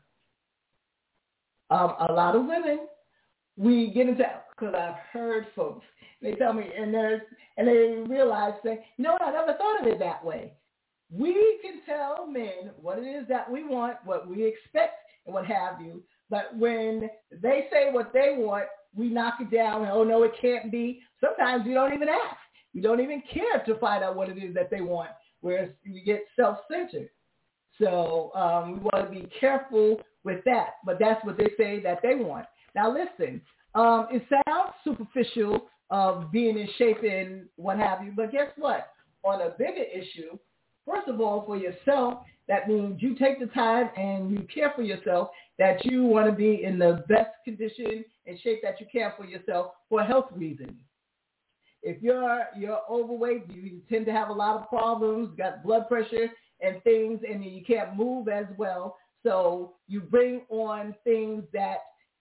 A lot of women, we get into, because I've heard folks, they tell me, and they realize, say, you know what, I never thought of it that way. We can tell men what it is that we want, what we expect, and what have you. But when they say what they want, we knock it down. Oh, no, it can't be. Sometimes you don't even ask. You don't even care to find out what it is that they want, whereas you get self-centered. So we want to be careful with that. But that's what they say that they want. Now, listen, it sounds superficial of being in shape and what have you, but guess what? On a bigger issue, first of all, for yourself, that means you take the time and you care for yourself, that you want to be in the best condition and shape that you can for yourself for health reasons. If you're overweight, you tend to have a lot of problems, got blood pressure and things, and you can't move as well. So you bring on things that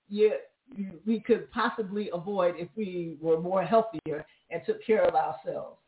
we could possibly avoid if we were more healthier and took care of ourselves.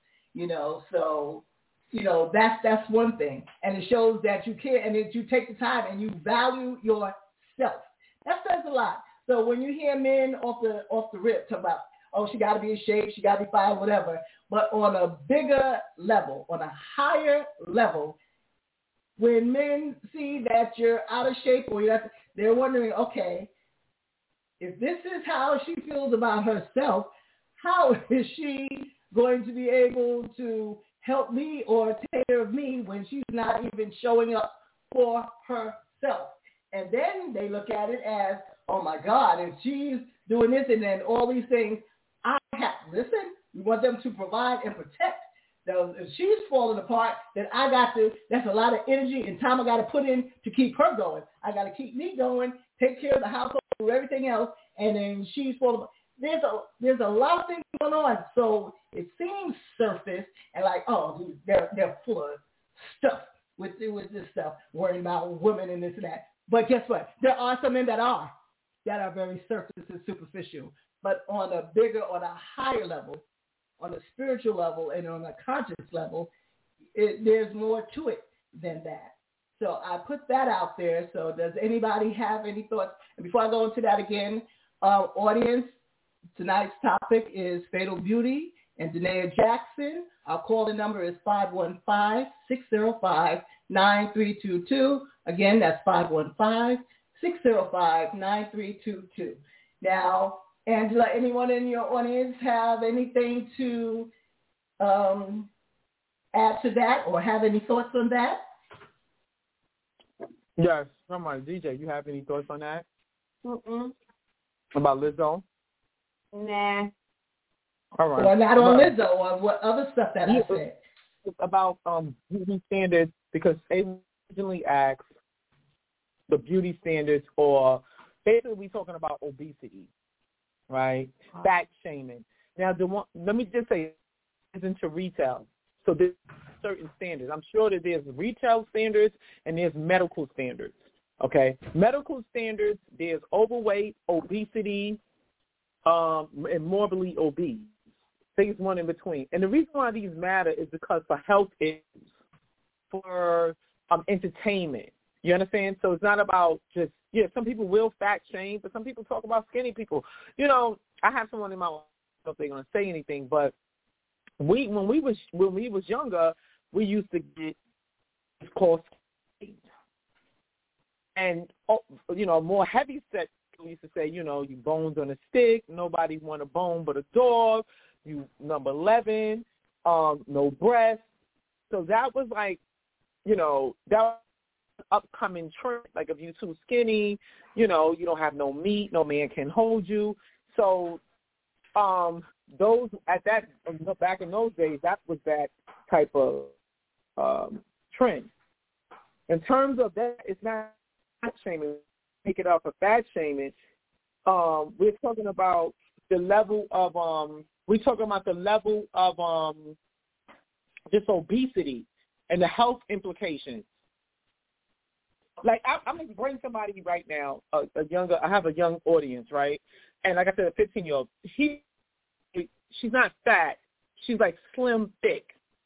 So that's one thing, and it shows that you care and that you take the time and you value yourself. That says a lot. So when you hear men off the rip talk about, oh, she got to be in shape, she got to be fine, whatever, but on a bigger level, on a higher level, when men see that you're out of shape or they're wondering, okay, if this is how she feels about herself, how is she going to be able to help me or take care of me when she's not even showing up for herself? And then they look at it as, oh my God, if she's doing this and then all these things, listen, we want them to provide and protect. So if she's falling apart, then that's a lot of energy and time I got to put in to keep her going. I got to keep me going, take care of the household, do everything else, and then she's falling apart. There's a lot of things going on. So it seems surface and like, oh, they're full of stuff with this stuff, worrying about women and this and that. But guess what? There are some men that are very surface and superficial. But on a higher level, on a spiritual level and on a conscious level, there's more to it than that. So I put that out there. So does anybody have any thoughts? And before I go into that again, audience, tonight's topic is Fatal Beauty and Danae Jackson. Our calling number is 515-605-9322. Again, that's 515-605-9322. Now, Angela, anyone in your audience have anything to add to that or have any thoughts on that? Yes, come on, DJ, you have any thoughts on that? Mm-mm. About Lizzo? Nah. All right. Well, not on Lizzo, on what other stuff that I said. About beauty standards, because they originally asked the beauty standards, or basically we're talking about obesity, right? Fat shaming. Now, let me just say, it's into retail. So there's certain standards. I'm sure that there's retail standards and there's medical standards, okay? Medical standards, there's overweight, obesity, and morbidly obese. Things one in between. And the reason why these matter is because for health issues, for entertainment. You understand? So it's not about just, some people will fat shame, but some people talk about skinny people. I have someone in my life, I don't know if they're going to say anything, but when we was younger, we used to get, it's called skinny. And, more heavy set people used to say, you bones on a stick, nobody want a bone but a dog, you number 11, no breasts. So that was like, that was an upcoming trend. Like if you're too skinny, you don't have no meat, no man can hold you. So those back in those days, that was that type of trend. In terms of that, it's not fat shaming. Take it off of fat shaming. We're talking about the level of just obesity and the health implications. Like I'm going to bring somebody right now, I have a young audience, right? And like I said, a 15-year-old. She's not fat. She's like slim, thick.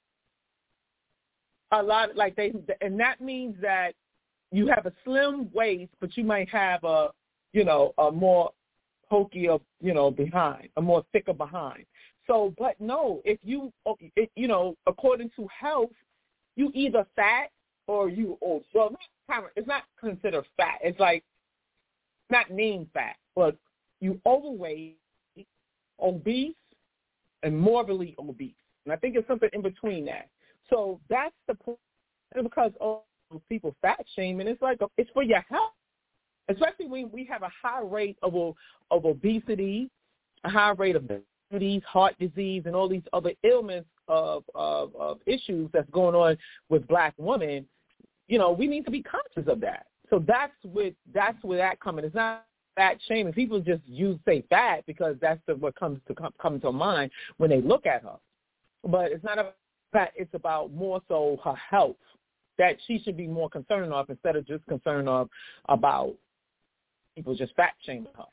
A lot and that means that you have a slim waist, but you might have a more pokier, behind, a more thicker behind. So, but no, if according to health, you either fat or you old. Well, it's not considered fat. It's like not named fat, but you overweight, obese, and morbidly obese. And I think it's something in between that. So that's the point. Because people fat shaming, it's like it's for your health, especially when we have a high rate of obesity, a high rate of diabetes, heart disease, and all these other ailments of issues that's going on with Black women. You know, we need to be conscious of that. So that's where that coming. It's not fat shaming. People just say fat because that's what comes to mind when they look at her. But it's not about that. It's about more so her health that she should be more concerned of instead of just concerned about people just fat shaming her.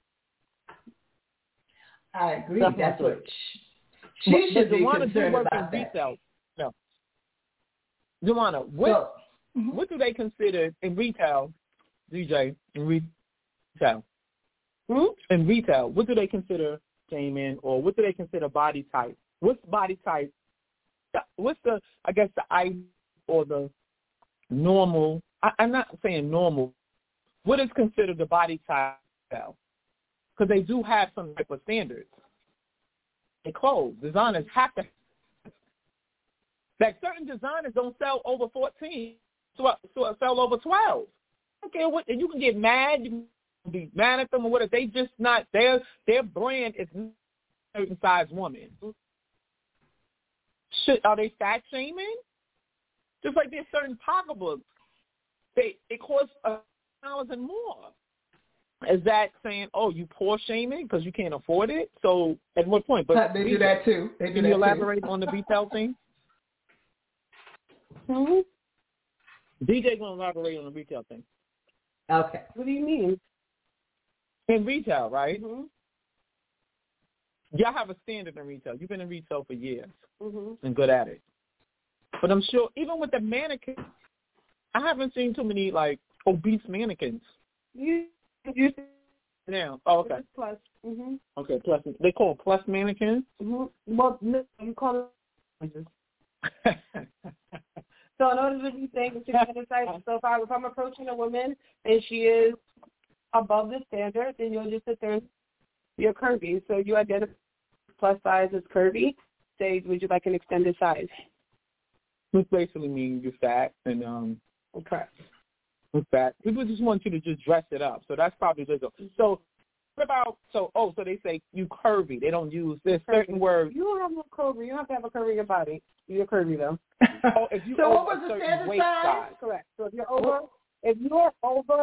I agree. That's what she should be concerned about. Retail. No. Joanna, what do they consider in retail, DJ, in retail? In retail, what do they consider shaming, or what do they consider body type? What's body type? What's the or the normal? I'm not saying normal. What is considered the body type? Because they do have some type of standards. They clothes. Designers have to. Like certain designers don't sell over 14, so sell over 12. Okay, and you can get mad. You can be mad at them or whatever. They just not their brand is not a certain size woman. Are they fat shaming? Just like there's certain pocketbooks, it costs $1,000 and more. Is that saying, oh, you poor shaming because you can't afford it? So at what point? But they do that too. Can you elaborate on the retail thing? DJ going to elaborate on the retail thing. Okay. What do you mean? In retail, right? Mm-hmm. Y'all have a standard in retail. You've been in retail for years and good at it. But I'm sure even with the mannequins, I haven't seen too many like obese mannequins. Now, oh, okay. Plus. Okay, plus. They call plus mannequins? Well, no, you call it. So in order to be saying so if I'm approaching a woman and she is above the standard, then you'll just sit there and you're curvy. So you identify plus size as curvy. Say, would you like an extended size? Which basically means you're fat and okay. You're fat. People just want you to just dress it up. So that's probably legal. So what about so they say you curvy. They don't use this certain word. You don't have no curvy. You don't have to have a curvy in your body. You're curvy though. If you so over what was the standard weight size? Correct. So if you're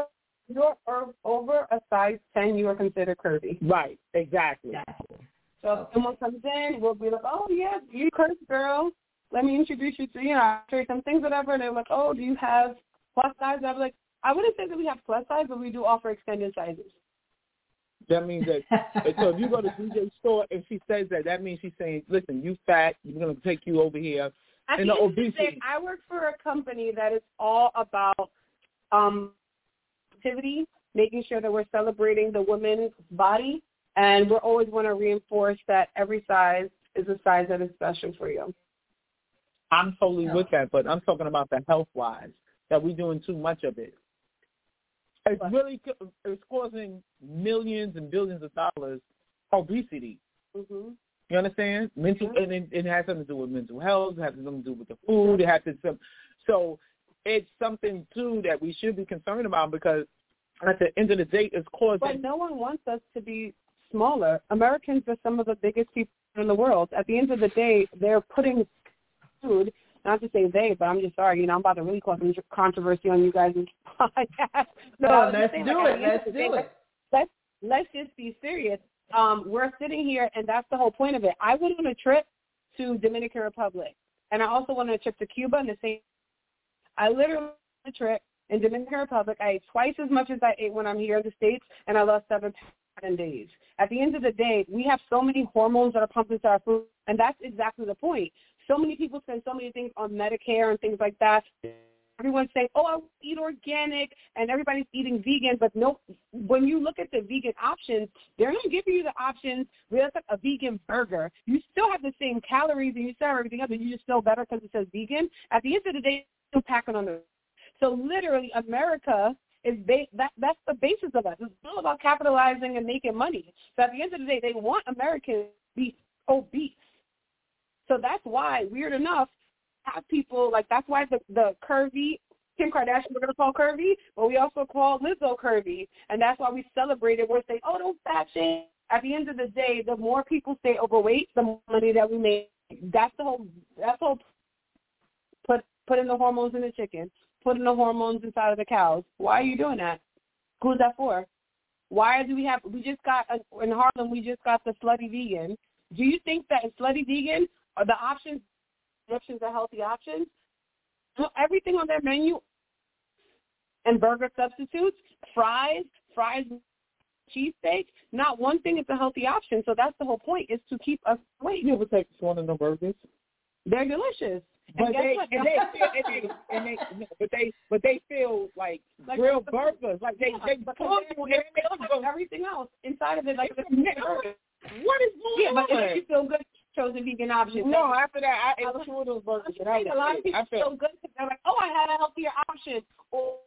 over a size 10, you are considered curvy. Right. Exactly. So if someone comes in, we'll be like, oh yeah, you curvy girl. Let me introduce you to, I'll show you some things, whatever. And they're like, oh, do you have plus size? I'll be like, I wouldn't say that we have plus size, but we do offer extended sizes. That means that, so if you go to DJ's store and she says that means she's saying, listen, you fat, we're going to take you over here. At the end of the day, I work for a company that is all about activity, making sure that we're celebrating the woman's body, and we always want to reinforce that every size is a size that is special for you. I'm totally with that, but I'm talking about the health-wise, that we're doing too much of it. It's causing millions and billions of dollars obesity. Mm-hmm. You understand? Mental, and it has something to do with mental health. It has something to do with the food. It has to. So it's something too that we should be concerned about because at the end of the day, it's causing. But no one wants us to be smaller. Americans are some of the biggest people in the world. At the end of the day, they're putting food. Not to say they, but I'm just sorry. I'm about to really cause some controversy on you guys' podcast. No, let's do it. Let's just be serious. We're sitting here, and that's the whole point of it. I went on a trip to Dominican Republic, and I also went on a trip to Cuba and the same. I literally went on a trip in Dominican Republic. I ate twice as much as I ate when I'm here in the States, and I lost 7 days. At the end of the day, we have so many hormones that are pumped into our food, and that's exactly the point. So many people spend so many things on Medicare and things like that. Everyone's saying, oh, I eat organic, and everybody's eating vegan. But no, when you look at the vegan options, they're not giving you the options. It's like a vegan burger. You still have the same calories, and you still have everything else, and you just feel better because it says vegan. At the end of the day, packing on the. So literally, America is that's the basis of us. It's all about capitalizing and making money. So at the end of the day, they want Americans to be obese. So that's why, weird enough, have people like that's why the curvy Kim Kardashian we're gonna call curvy, but we also call Lizzo curvy, and that's why we celebrate it. We're saying, oh, don't fat shame. At the end of the day, the more people stay overweight, the more money that we make. That's the whole. Put in the hormones in the chicken. Put in the hormones inside of the cows. Why are you doing that? Who's that for? Why do we have? We just got in Harlem. We just got the slutty vegan. Do you think that in slutty vegan are the options are healthy options? Well, everything on their menu and burger substitutes, fries, cheesesteak. Not one thing is a healthy option. So that's the whole point, is to keep us awake. You ever take one of the burgers? They're delicious. But they feel like grilled burgers. Like they everything else inside of it. Like what is going yeah, on? but if you feel good, chose a vegan option. No, after that, I ate two of those burgers. A lot of people feel good because they're like, oh, I had a healthier option. Or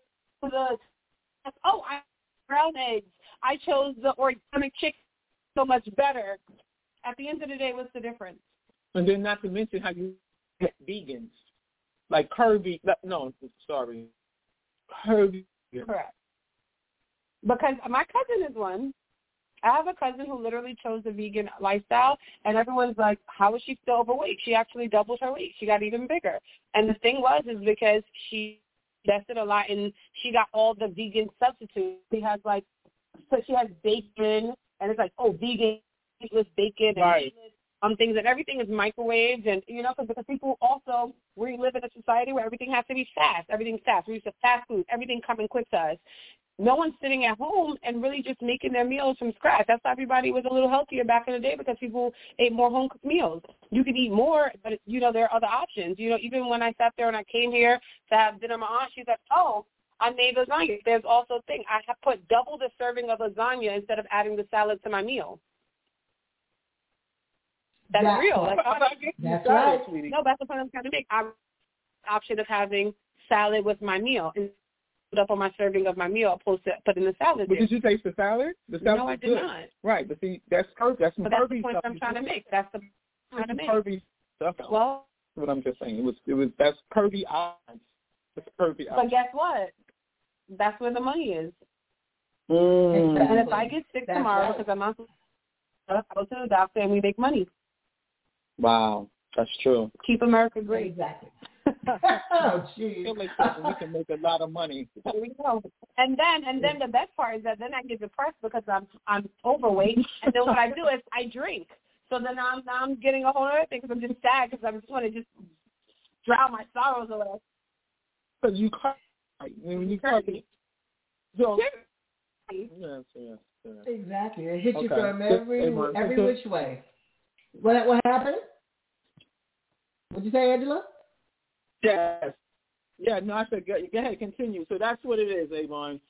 I brown eggs. I chose the organic chicken, so much better. At the end of the day, what's the difference? And then not to mention how you get vegans, like curvy. No, sorry, curvy. Correct. Because my cousin is one. I have a cousin who literally chose the vegan lifestyle, and everyone's like, how is she still overweight? She actually doubled her weight. She got even bigger. And the thing is because she invested a lot, and she got all the vegan substitutes. She has she has bacon, and it's like, oh, vegan, meatless bacon, and right. Things, and everything is microwaved, and because people also, we live in a society where everything has to be fast. Everything's fast. We're used to fast food. Everything coming quick to us. No one's sitting at home and really just making their meals from scratch. That's why everybody was a little healthier back in the day, because people ate more home-cooked meals. You could eat more, but, there are other options. Even when I sat there and I came here to have dinner with my aunt, she's like, oh, I made lasagna. There's also a thing. I have put double the serving of lasagna instead of adding the salad to my meal. That's real. That's right. No, that's the point I'm trying to make. I have the option of having salad with my meal and put up on my serving of my meal opposed to putting the salad But there. did you taste the salad? The salad no, I did good. Not. Right, but see, that's curvy. That's some but that's curvy the point stuff. I'm trying to make. That's the trying to make. Curvy stuff. Well, that's what I'm just saying. It was that's curvy eyes. It's curvy eyes. But guess what? That's where the money is. Mm. And if I get sick tomorrow because I'm not, I go to the doctor and we make money. Wow, that's true. Keep America great. Exactly. Oh, geez. We can make a lot of money. There we go. And then the best part is that then I get depressed because I'm overweight, and then what I do is I drink. So then I'm getting a whole other thing because I'm just sad because I just want to just drown my sorrows away. Because you cry. When you cry. So, yes. Exactly. It hits you from every which way. What happened? What'd you say, Angela? Yes. Yeah, no, I said, go ahead, continue. So that's what it is, Avon.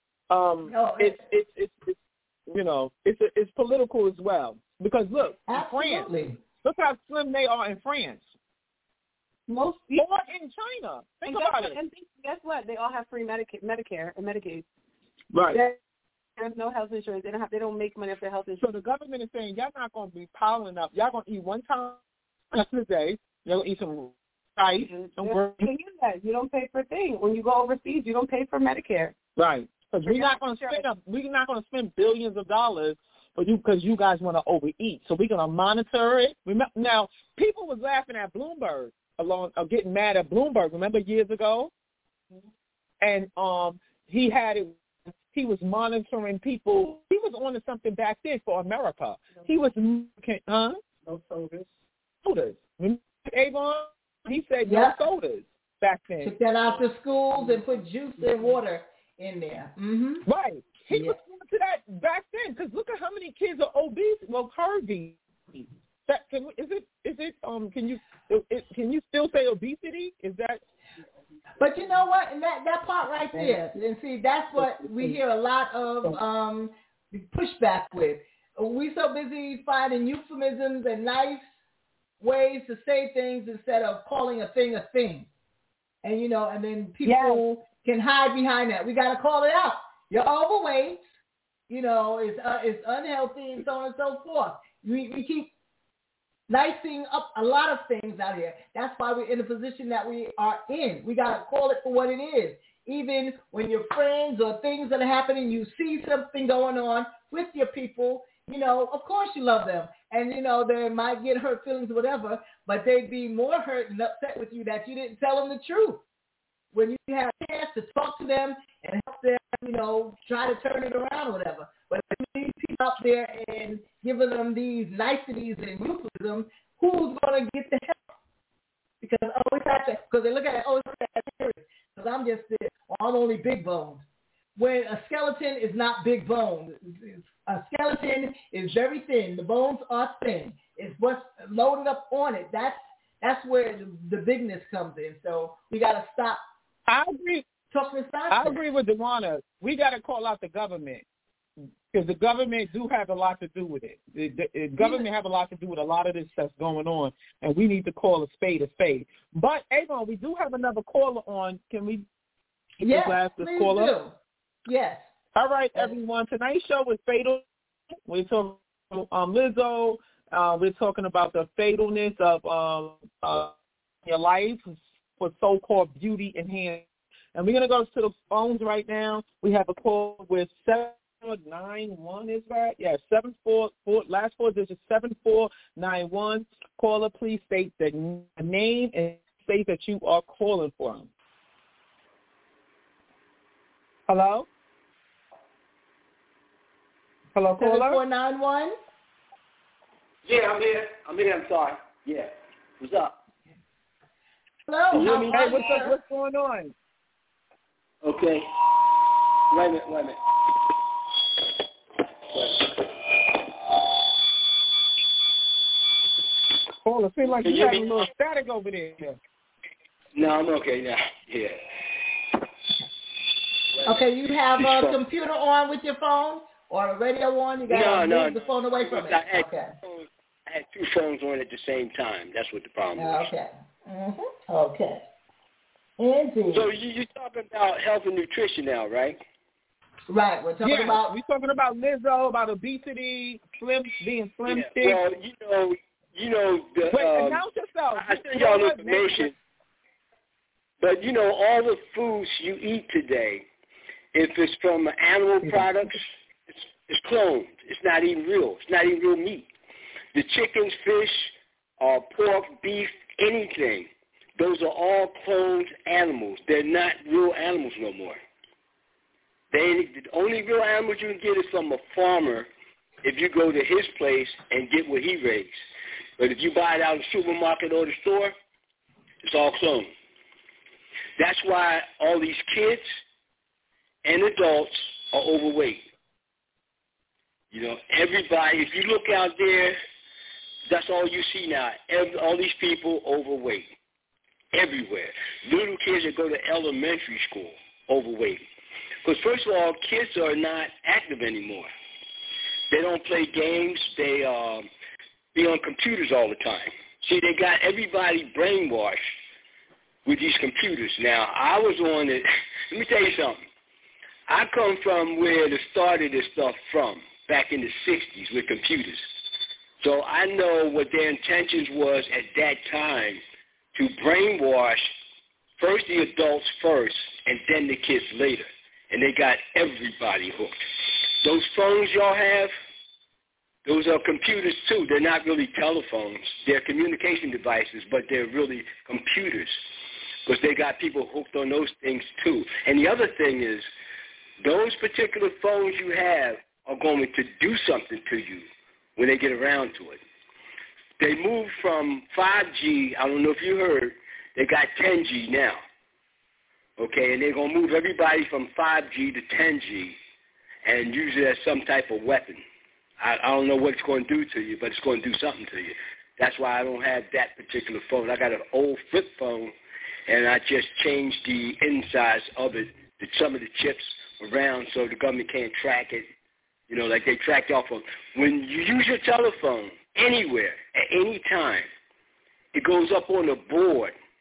It's political as well. Because look, absolutely. France, look how slim they are in France. Most more in China. Think about it. And guess what? They all have free Medicare and Medicaid. Right. There's no health insurance. They don't make money off their health insurance. So the government is saying y'all not going to be piling up. Y'all going to eat one time a day. Y'all going to eat some rice. You don't pay for things. When you go overseas, you don't pay for Medicare. Right. Because we're not going to spend billions of dollars because you guys want to overeat. So we're going to monitor it. Now, people was laughing at Bloomberg getting mad at Bloomberg. Remember years ago? And he had it. He was monitoring people. He was on to something back then for America. He was, no sodas. Remember Avon? He said no sodas back then. Took that out to schools and put juice and water in there. Mm-hmm. Right. He was on to that back then because look at how many kids are obese. Well, curvy. Can you still say obesity? Is that? But you know what? And that part right there, and see, that's what we hear a lot of pushback with. We're so busy finding euphemisms and nice ways to say things instead of calling a thing a thing. And, and then people can hide behind that. We got to call it out. You're overweight, it's unhealthy and so on and so forth. We keep nicing up a lot of things out here. That's why we're in the position that we are in. We got to call it for what it is. Even when your friends or things that are happening, you see something going on with your people, of course you love them. And, they might get hurt feelings or whatever, but they'd be more hurt and upset with you that you didn't tell them the truth. When you have a chance to talk to them and help them, try to turn it around or whatever. But if you leave people out there and giving them these niceties and euphemisms, who's going to get the help? Because they look at it, it's serious. Because I'm just this, or I'm only big boned. When a skeleton is not big boned. A skeleton is very thin. The bones are thin. It's what's loaded up on it. That's where the bigness comes in. So we got to stop. I agree with Dewana. We got to call out the government because the government do have a lot to do with it. The government have a lot to do with a lot of this that's going on, and we need to call a spade a spade. But, Avon, we do have another caller on. Can we please caller? Do. Yes. All right, everyone. Tonight's show is Fatal. We're talking Lizzo. We're talking about the fatalness of your life for so-called beauty enhancement. And we're going to go to the phones right now. We have a call with 7491, is that? Yeah, 744, last four digits, 7491. Caller, please state the name and state that you are calling from. Hello? Hello, caller? 7491? Yeah, I'm here. I'm sorry. Yeah. What's up? Hello. Hey, what's going on? Okay. Wait a minute. Caller, seems like you have a little static over there. No, I'm okay now. Yeah. Okay, you have a computer on with your phone or a radio on? You got to move the phone away from it. I had two phones on at the same time. That's what the problem was. Okay. Mm-hmm. Okay. Indeed. So you're talking about health and nutrition now, right? Right. We're talking about Lizzo, about obesity, being slim thick. Well, the. Wait, announce yourself. I send y'all information. But all the foods you eat today, if it's from animal products, it's cloned. It's not even real. It's not even real meat. The chickens, fish, pork, beef, anything, those are all cloned animals. They're not real animals no more. The only real animals you can get is from a farmer if you go to his place and get what he raised. But if you buy it out of the supermarket or the store, it's all cloned. That's why all these kids and adults are overweight. Everybody, if you look out there, that's all you see now. All these people overweight. Everywhere. Little kids that go to elementary school, overweight. Because first of all, kids are not active anymore. They don't play games. They be on computers all the time. See, they got everybody brainwashed with these computers. Now, I was on it. Let me tell you something. I come from where they started this stuff from, back in the 60s with computers. So I know what their intentions was at that time to brainwash first the adults first and then the kids later. And they got everybody hooked. Those phones y'all have, those are computers too. They're not really telephones. They're communication devices, but they're really computers because they got people hooked on those things too. And the other thing is, those particular phones you have are going to do something to you when they get around to it. They moved from 5G, I don't know if you heard, they got 10G now. Okay, and they're going to move everybody from 5G to 10G and use it as some type of weapon. I don't know what it's going to do to you, but it's going to do something to you. That's why I don't have that particular phone. I got an old flip phone, and I just changed the insides of it, some of the chips around so the government can't track it, like they tracked off of. When you use your telephone anywhere, at any time, it goes up on the board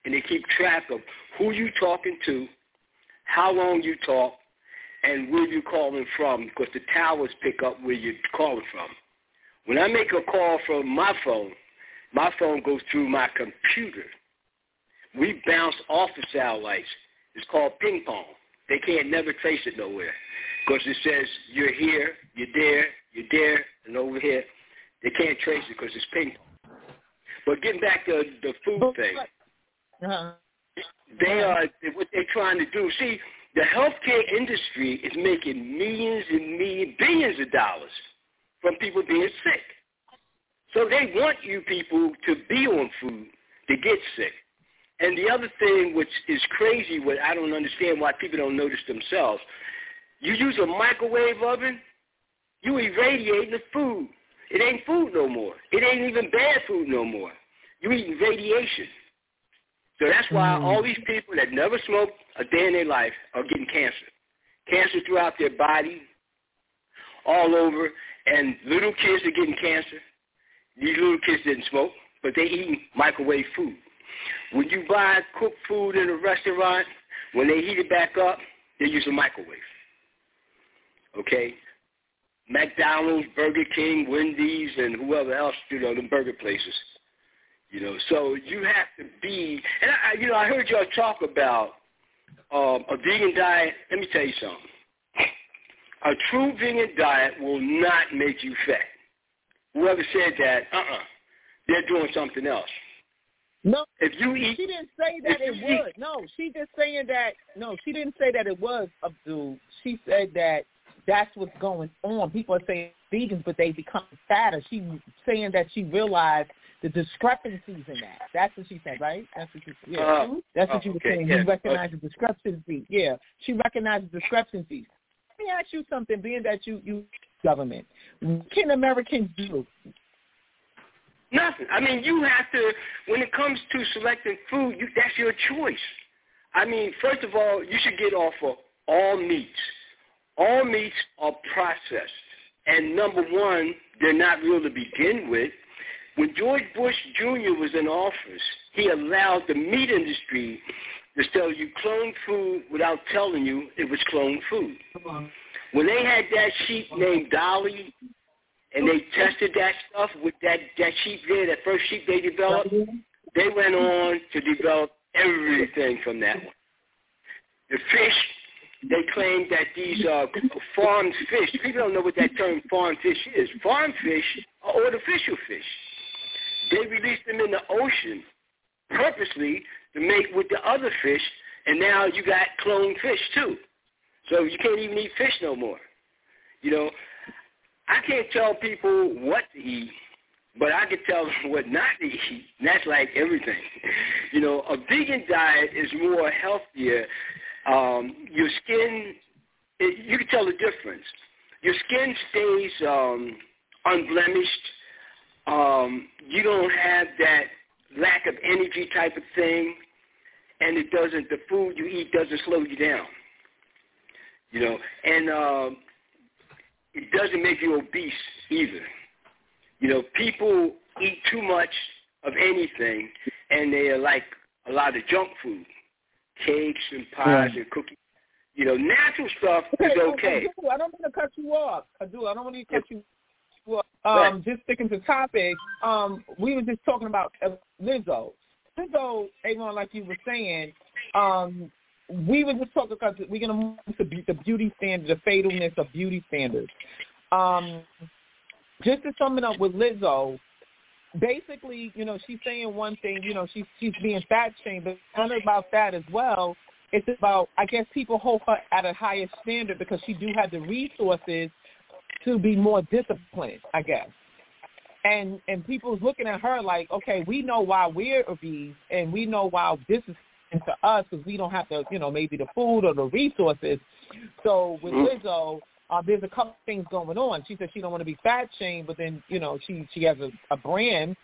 and they keep track of who you talking to, how long you talk, and where you're calling from, because the towers pick up where you're calling from. When I make a call from my phone goes through my computer. We bounce off the satellites. It's called ping pong. They can't never trace it nowhere because it says you're here, you're there, and over here. They can't trace it because it's ping pong. But getting back to the food thing, what they're trying to do. See, the healthcare industry is making millions and billions of dollars from people being sick. So they want you people to be on food to get sick. And the other thing, which is crazy, what I don't understand why people don't notice themselves, you use a microwave oven, you irradiate the food. It ain't food no more. It ain't even bad food no more. You eating radiation. So that's why all these people that never smoked a day in their life are getting cancer. Cancer throughout their body, all over, and little kids are getting cancer. These little kids didn't smoke, but they eating microwave food. When you buy cooked food in a restaurant, when they heat it back up, they use a microwave. Okay? McDonald's, Burger King, Wendy's, and whoever else, the burger places. So you have to be, and I heard y'all talk about a vegan diet. Let me tell you something. A true vegan diet will not make you fat. Whoever said that, they're doing something else. No, if you eat, she didn't say that it would. No, she just saying that. No, she didn't say that it was, Abdul. She said that that's what's going on. People are saying vegans, but they become fatter. She's saying that she realized the discrepancies in that. That's what she said, right? That's what you that's what you were saying. Yeah. You recognize the discrepancies. Yeah, she recognizes discrepancies. Let me ask you something, being that you government. What can Americans do? Nothing. I mean, you have to, when it comes to selecting food, that's your choice. I mean, first of all, you should get off of all meats. All meats are processed. And number one, they're not real to begin with. When George Bush Jr. was in office, he allowed the meat industry to sell you cloned food without telling you it was cloned food. When they had that sheep named Dolly, and they tested that stuff with that sheep there, that first sheep they developed, they went on to develop everything from that one. The fish, they claimed that these farmed fish, people don't know what that term farmed fish is. Farmed fish are artificial fish. They released them in the ocean purposely to mate with the other fish, and now you got cloned fish too. So you can't even eat fish no more. I can't tell people what to eat, but I can tell them what not to eat, and that's like everything. A vegan diet is more healthier. Your skin, you can tell the difference. Your skin stays unblemished. You don't have that lack of energy type of thing, and the food you eat doesn't slow you down. And it doesn't make you obese either. People eat too much of anything, and they are like a lot of junk food, cakes and pies and cookies. Natural stuff is okay. I don't want to cut you off. I don't want to cut you off. Just sticking to topic, we were just talking about Lizzo. Lizzo, Avon, like you were saying, we were just talking because we're going to move to the beauty standard, the fatalness of beauty standards. Just to sum it up with Lizzo, basically, she's saying one thing, she's being fat shamed, but it's not about that as well. It's about, I guess, people hold her at a higher standard because she do have the resources to be more disciplined, I guess. And people's looking at her like, okay, we know why we're obese, and we know why this is to us because we don't have the, maybe the food or the resources. So with Lizzo, there's a couple things going on. She said she don't want to be fat shamed, but then, she has a brand,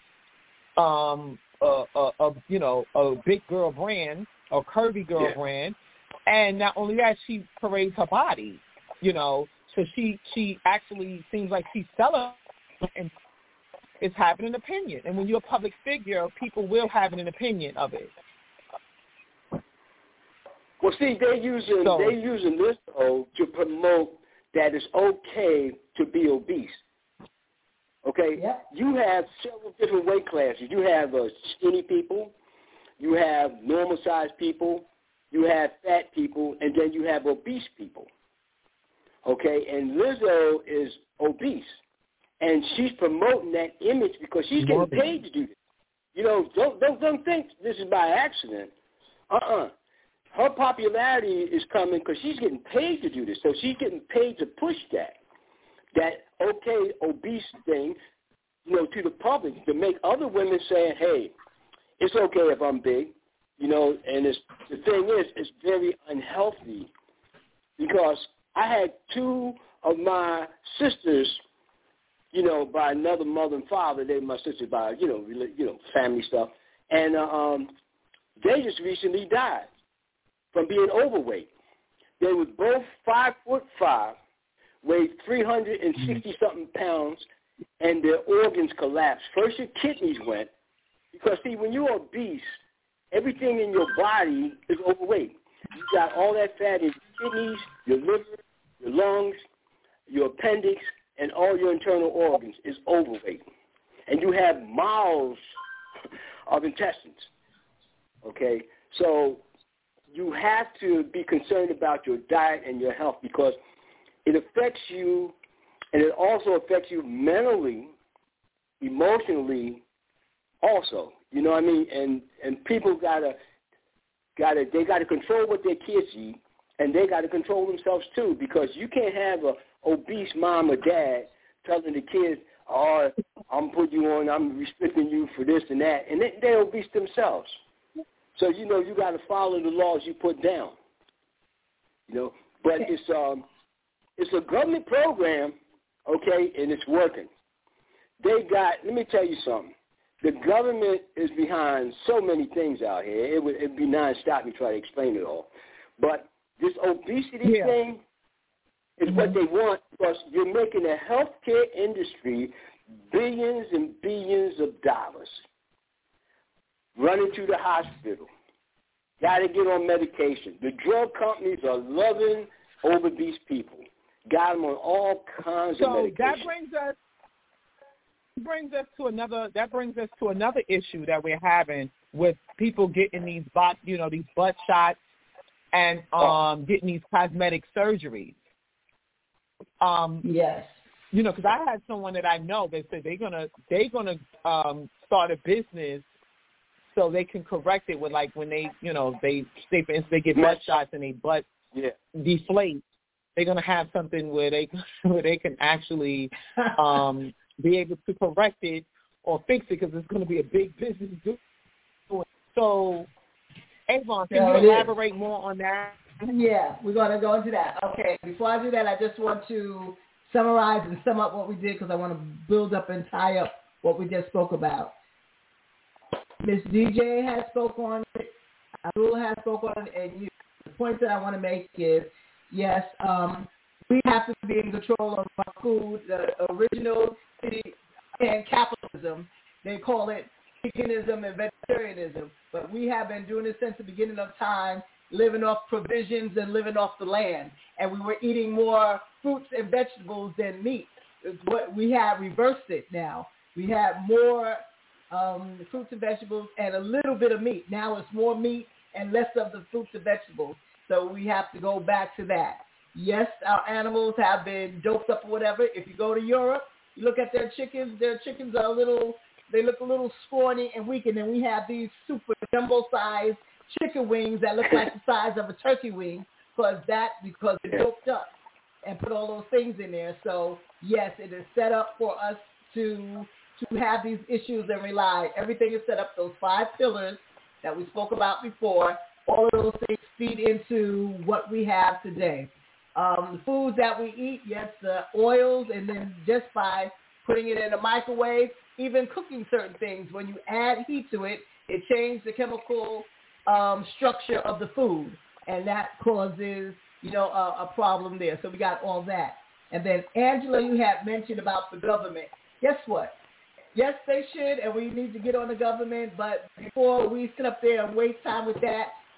a big girl brand, a curvy girl brand, and not only that, she parades her body, so she actually seems like she's selling and is having an opinion. And when you're a public figure, people will have an opinion of it. Well, see, they're using this to promote that it's okay to be obese. Okay? Yep. You have several different weight classes. You have skinny people, you have normal-sized people, you have fat people, and then you have obese people. Okay? And Lizzo is obese. And she's promoting that image because she's getting paid to do this. You know, don't think this is by accident. Her popularity is coming because she's getting paid to do this. So she's getting paid to push that okay obese thing, you know, to the public, to make other women say, hey, it's okay if I'm big, you know. And the thing is, it's very unhealthy because I had two of my sisters, you know, by another mother and father. They were my sisters by, you know, family stuff. And they just recently died from being overweight. They were both 5'5", weighed 360-something pounds, and their organs collapsed. First your kidneys went, because, see, when you're obese, everything in your body is overweight. You got all that fat in your kidneys, your liver, your lungs, your appendix, and all your internal organs is overweight. And you have miles of intestines, okay? So you have to be concerned about your diet and your health because it affects you, and it also affects you mentally, emotionally also. You know what I mean? And people gotta control what their kids eat, and they gotta control themselves too, because you can't have a obese mom or dad telling the kids, oh, I'm putting you on, I'm restricting you for this and that, and they're obese themselves. So, you know, you got to follow the laws you put down, you know. But it's a government program, okay, and it's working. Let me tell you something. The government is behind so many things out here. It'd be nonstop to try to explain it all. But this obesity thing is what they want, because you're making the healthcare industry billions and billions of dollars. Running to the hospital. Got to get on medication. The drug companies are loving obese people. Got them on all kinds of medication. So that brings us to another issue that we're having with people getting these butt shots and getting these cosmetic surgeries. Yes. You know, because I had someone that I know that said they're gonna start a business so they can correct it with, like, when they, you know, they say, for instance, they get butt shots and they butt deflate. They're gonna have something where they can actually be able to correct it or fix it, because it's going to be a big business doing it. So, Avon, can you elaborate more on that? Yeah, we're going to go into that. Okay, before I do that, I just want to summarize and sum up what we did, because I want to build up and tie up what we just spoke about. Miss DJ has spoke on it. Abdul has spoke on it, and the point that I want to make is, yes, we have to be in control of our food. The original and capitalism, they call it veganism and vegetarianism, but we have been doing this since the beginning of time, living off provisions and living off the land, and we were eating more fruits and vegetables than meat. What we have reversed it now. We have more fruits and vegetables and a little bit of meat. Now it's more meat and less of the fruits and vegetables. So we have to go back to that. Yes, our animals have been doped up or whatever. If you go to Europe, you look at their chickens are they look a little scrawny and weak, and then we have these super jumbo-sized chicken wings that look like the size of a turkey wing, because they're doped up and put all those things in there. So, yes, it is set up for us to have these issues and rely. Everything is set up, those 5 pillars that we spoke about before. All of those things feed into what we have today. The foods that we eat, yes, the oils, and then just by putting it in a microwave, even cooking certain things, when you add heat to it, it changes the chemical structure of the food, and that causes, a problem there. So we got all that. And then, Angela, you had mentioned about the government. Guess what? Yes, they should, and we need to get on the government, but before we sit up there and waste time with that,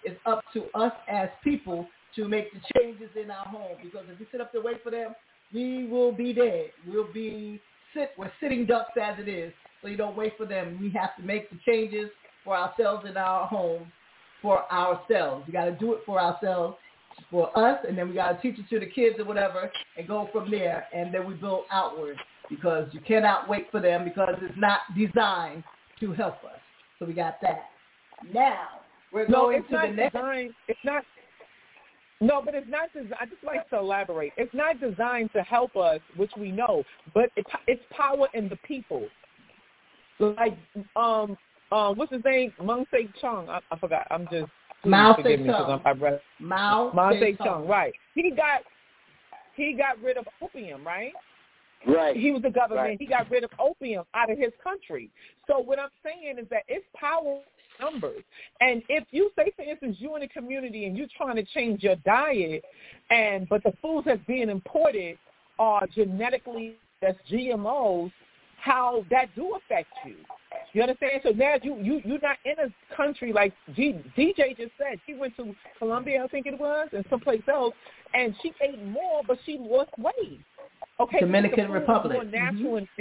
it's up to us as people to make the changes in our home. Because if we sit up there and wait for them, we will be dead. We're sitting ducks as it is. So you don't wait for them. We have to make the changes for ourselves in our home, for ourselves. We got to do it for ourselves, for us, and then we got to teach it to the kids or whatever and go from there. And then we build outward, because you cannot wait for them, because it's not designed to help us. So we got that. Now, we're going to the next. It's not. No, but it's not designed. I just like to elaborate. It's not designed to help us, which we know, but it's power in the people. Like, what's his name? Meng Se-chung. I forgot. I'm just. Mao Se-chung. I read Mao Se-chung. Right. He got rid of opium, right? Right. He was the government. Right. He got rid of opium out of his country. So what I'm saying is that it's power numbers. And if you say, for instance, you're in a community and you're trying to change your diet, but the foods that's being imported are genetically, that's GMOs, how that do affect you. You understand? So now you're not in a country like DJ just said. She went to Colombia, I think it was, and someplace else, and she ate more, but she lost weight. Okay, Dominican Republic. More natural and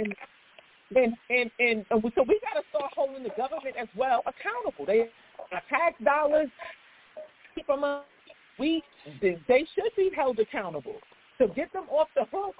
so we got to start holding the government as well accountable. They tax dollars from us. They should be held accountable. To get them off the hook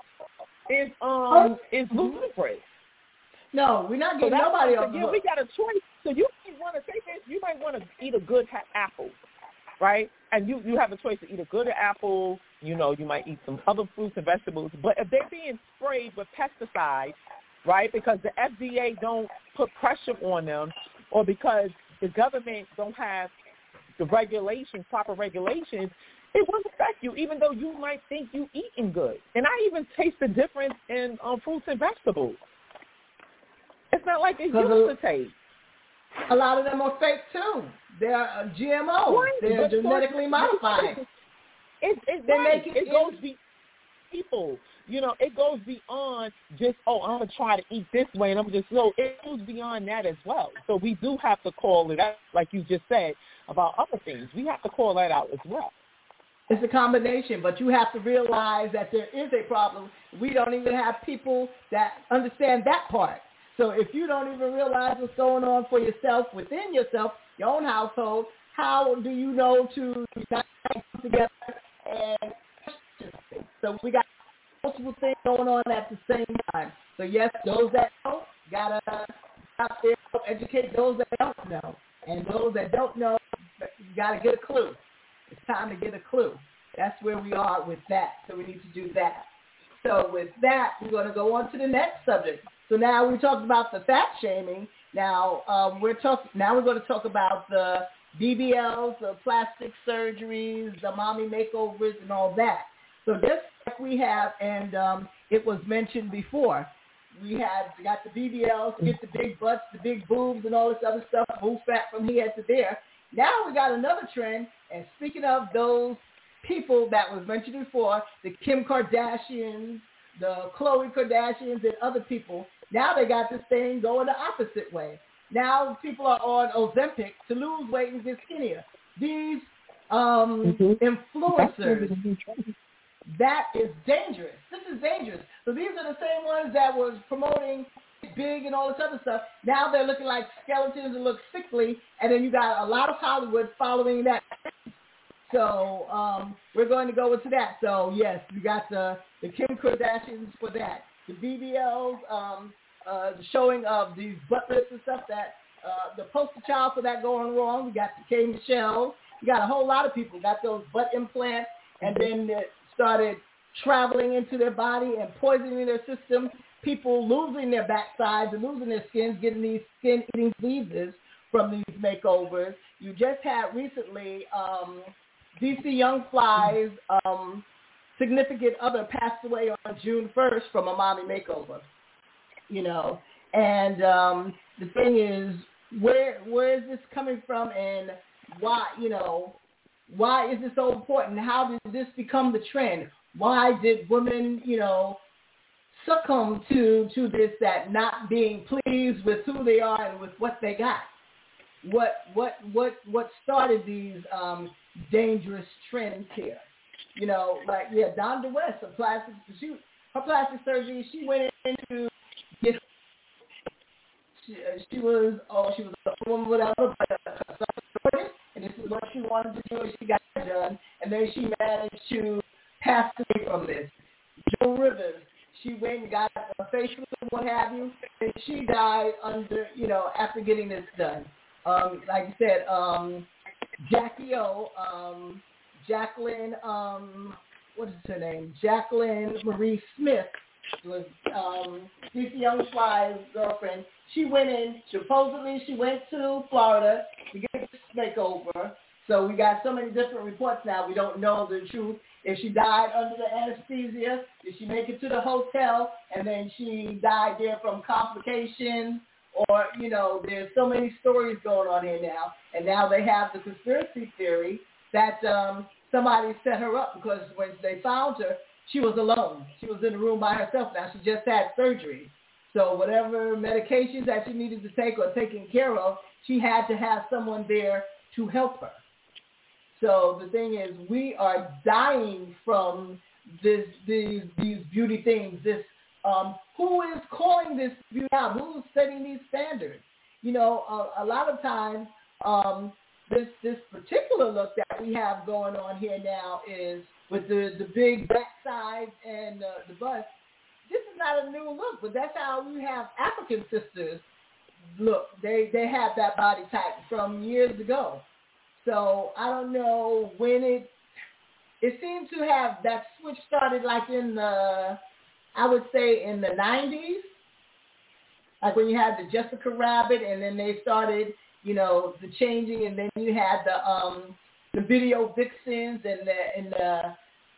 is ludicrous. No, we're not getting nobody off the hook. We got a choice. So you might want to say this. You might want to eat a good apple, right? And you have a choice to eat a good apple. You know, you might eat some other fruits and vegetables. But if they're being sprayed with pesticides, right, because the FDA don't put pressure on them, or because the government don't have the regulations, proper regulations, it won't affect you, even though you might think you eating good. And I even taste the difference in fruits and vegetables. It's not like it used to taste. A lot of them are fake too. They're GMO. Right, they're genetically modified. It goes beyond people. You know, it goes beyond just, I'm going to try to eat this way, and it goes beyond that as well. So we do have to call it out, like you just said, about other things. We have to call that out as well. It's a combination, but you have to realize that there is a problem. We don't even have people that understand that part. So if you don't even realize what's going on for yourself, within yourself, your own household, how do you know to come together? And so we got multiple things going on at the same time. So yes, those that know, gotta out there educate those that don't know, and those that don't know, you gotta get a clue. It's time to get a clue. That's where we are with that. So we need to do that. So with that, we're going to go on to the next subject. So now we talked about the fat shaming. Now we're going to talk about the BBLs, the plastic surgeries, the mommy makeovers, and all that. So just like we have, and it was mentioned before, we got the BBLs, get the big butts, the big boobs, and all this other stuff, move fat from here to there. Now we got another trend, and speaking of those people that was mentioned before, the Kim Kardashians, the Khloe Kardashians, and other people, now they got this thing going the opposite way. Now people are on Ozempic to lose weight and get skinnier. These influencers, that is dangerous. This is dangerous. So these are the same ones that was promoting big and all this other stuff. Now they're looking like skeletons and look sickly, and then you got a lot of Hollywood following that. So we're going to go into that. So yes, we got the Kim Kardashians for that. The BBLs, the showing of these butt lifts and stuff, that the poster child for that going wrong. We got the K. Michelle. We got a whole lot of people got those butt implants, and then it started traveling into their body and poisoning their system. People losing their backsides and losing their skins, getting these skin-eating diseases from these makeovers. You just had recently DC Young Fly's significant other passed away on June 1st from a mommy makeover. You know, and the thing is, where is this coming from, and why? You know, why is this so important? How did this become the trend? Why did women, you know, succumb to this, that not being pleased with who they are and with what they got? what started these dangerous trends here. You know, like Donda West, her plastic surgery. She went into she was a woman without and this is what she wanted to do, and she got it done, and then she managed to pass away from this. Joe Rivers, she went and got a facelift and what have you, and she died after getting this done. Like you said, Jackie O, Jacqueline, what is her name? Jacqueline Marie Smith was Stacey Young Fly's girlfriend. She went supposedly she went to Florida to get this makeover. So we got so many different reports now. We don't know the truth. If she died under the anesthesia, did she make it to the hotel and then she died there from complications? Or, there's so many stories going on here now. And now they have the conspiracy theory that somebody set her up because when they found her, she was alone. She was in the room by herself. Now, she just had surgery. So whatever medications that she needed to take or taken care of, she had to have someone there to help her. So the thing is, we are dying from these beauty things. Who is calling this beauty out? Who's setting these standards? A lot of times, this particular look that we have going on here now is with the big backside and the bust. This is not a new look, but that's how we have African sisters look. They have that body type from years ago. So I don't know when it seemed to have that switch started like in the 90s, like when you had the Jessica Rabbit, and then they started, the changing, and then you had the video vixens and the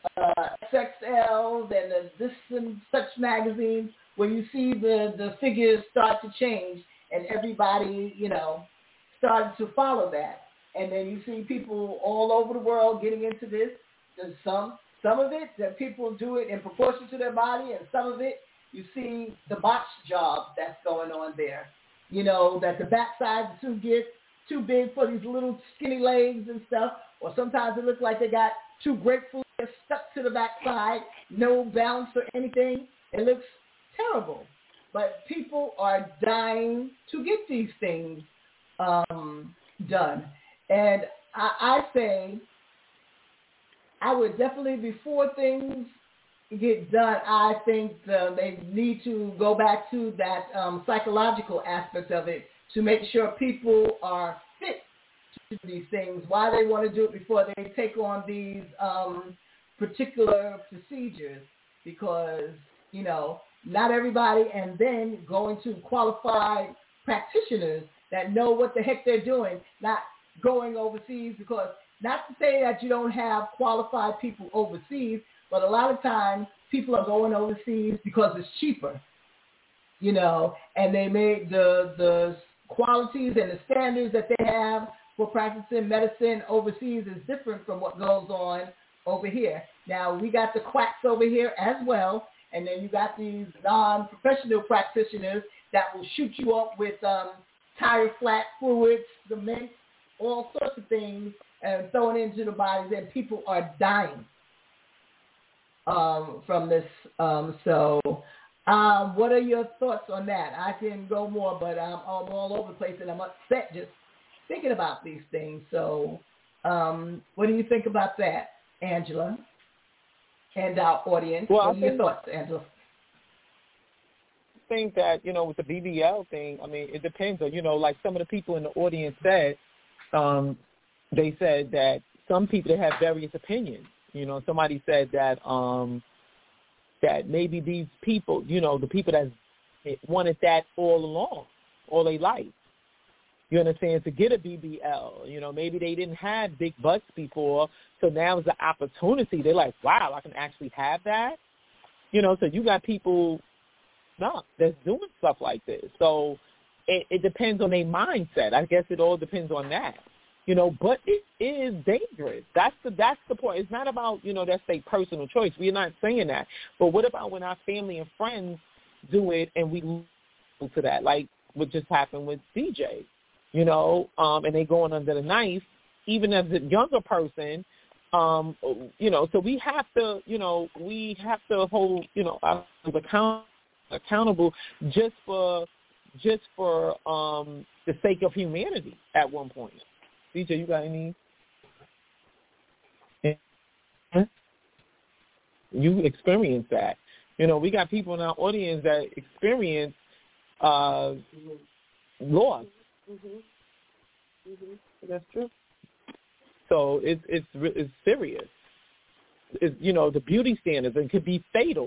XXLs and the this and such magazines, where you see the figures start to change, and everybody, started to follow that. And then you see people all over the world getting into this. There's some of it that people do it in proportion to their body, and some of it you see the botch job that's going on there. That the backside get too big for these little skinny legs and stuff, or sometimes it looks like they got two grapefruits stuck to the backside, no balance or anything. It looks terrible. But people are dying to get these things done. And I say I would definitely, before things get done, I think they need to go back to that psychological aspect of it to make sure people are fit to do these things, why they want to do it before they take on these particular procedures, because, not everybody, and then going to qualified practitioners that know what the heck they're doing, not going overseas, because not to say that you don't have qualified people overseas, but a lot of times people are going overseas because it's cheaper, and they made the qualities and the standards that they have for practicing medicine overseas is different from what goes on over here. Now, we got the quacks over here as well, and then you got these non-professional practitioners that will shoot you up with tire flat fluids, cement, all sorts of things, and throwing into the bodies, and people are dying from this. What are your thoughts on that? I can go more, but I'm all over the place, and I'm upset just thinking about these things. So what do you think about that, Angela, and our audience? Well, what are your thoughts, Angela? I think that, with the BBL thing, I mean, it depends on, like some of the people in the audience said, they said that some people have various opinions. Somebody said that that maybe these people, the people that wanted that all along, all their life, you understand, to get a BBL. Maybe they didn't have big butts before, so now is the opportunity. They're like, wow, I can actually have that. So you got people that's doing stuff like this. So it depends on their mindset. I guess it all depends on that. But it is dangerous. That's the point. It's not about, that's their personal choice. We're not saying that. But what about when our family and friends do it and we listen to that, like what just happened with DJ? you know, and they going under the knife, even as a younger person, you know, so we have to, you know, hold, you know, accountable just for the sake of humanity at one point. DJ, you got any? You experience that. You know, we got people in our audience that experience loss. That's true. So it's serious. It's, you know, the beauty standards, it could be fatal.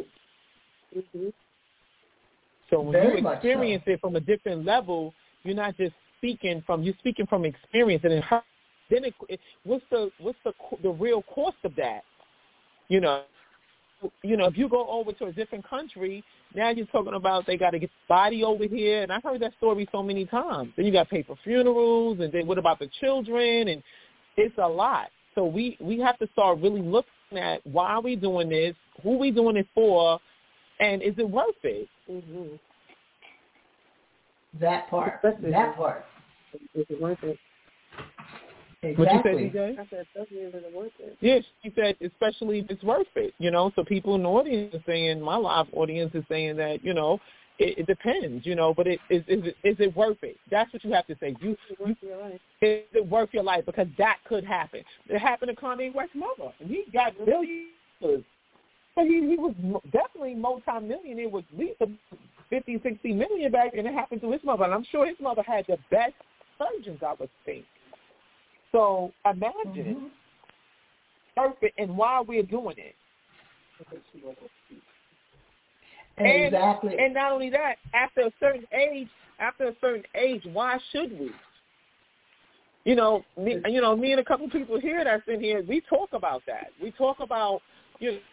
So when you experience it from a different level, you're not just speaking from experience, and then what's the real cost of that? You know, if you go over to a different country, now you're talking about they got to get the body over here, and I've heard that story so many times. Then you got to pay for funerals, and then what about the children? And it's a lot. So we have to start really looking at why are we doing this, who we doing it for, and is it worth it? That part. That part. Is it worth it? Exactly. What you said, DJ? I said, especially if it's worth it. Yes, she said, especially if it's worth it. You know, so people in the audience are saying, my live audience is saying that, you know, it depends, you know, but is it worth it? That's what you have to say. Is it worth your life? Because that could happen. It happened to Kanye West's mother, and he got millions. But he was definitely multi-millionaire with at least 50, 60 million back, and it happened to his mother. And I'm sure his mother had the best surgeons, I would think. So imagine perfect and why we're doing it. Exactly. And not only that, after a certain age, why should we? You know, me and a couple people here that's in here, we talk about that. We talk about, you know,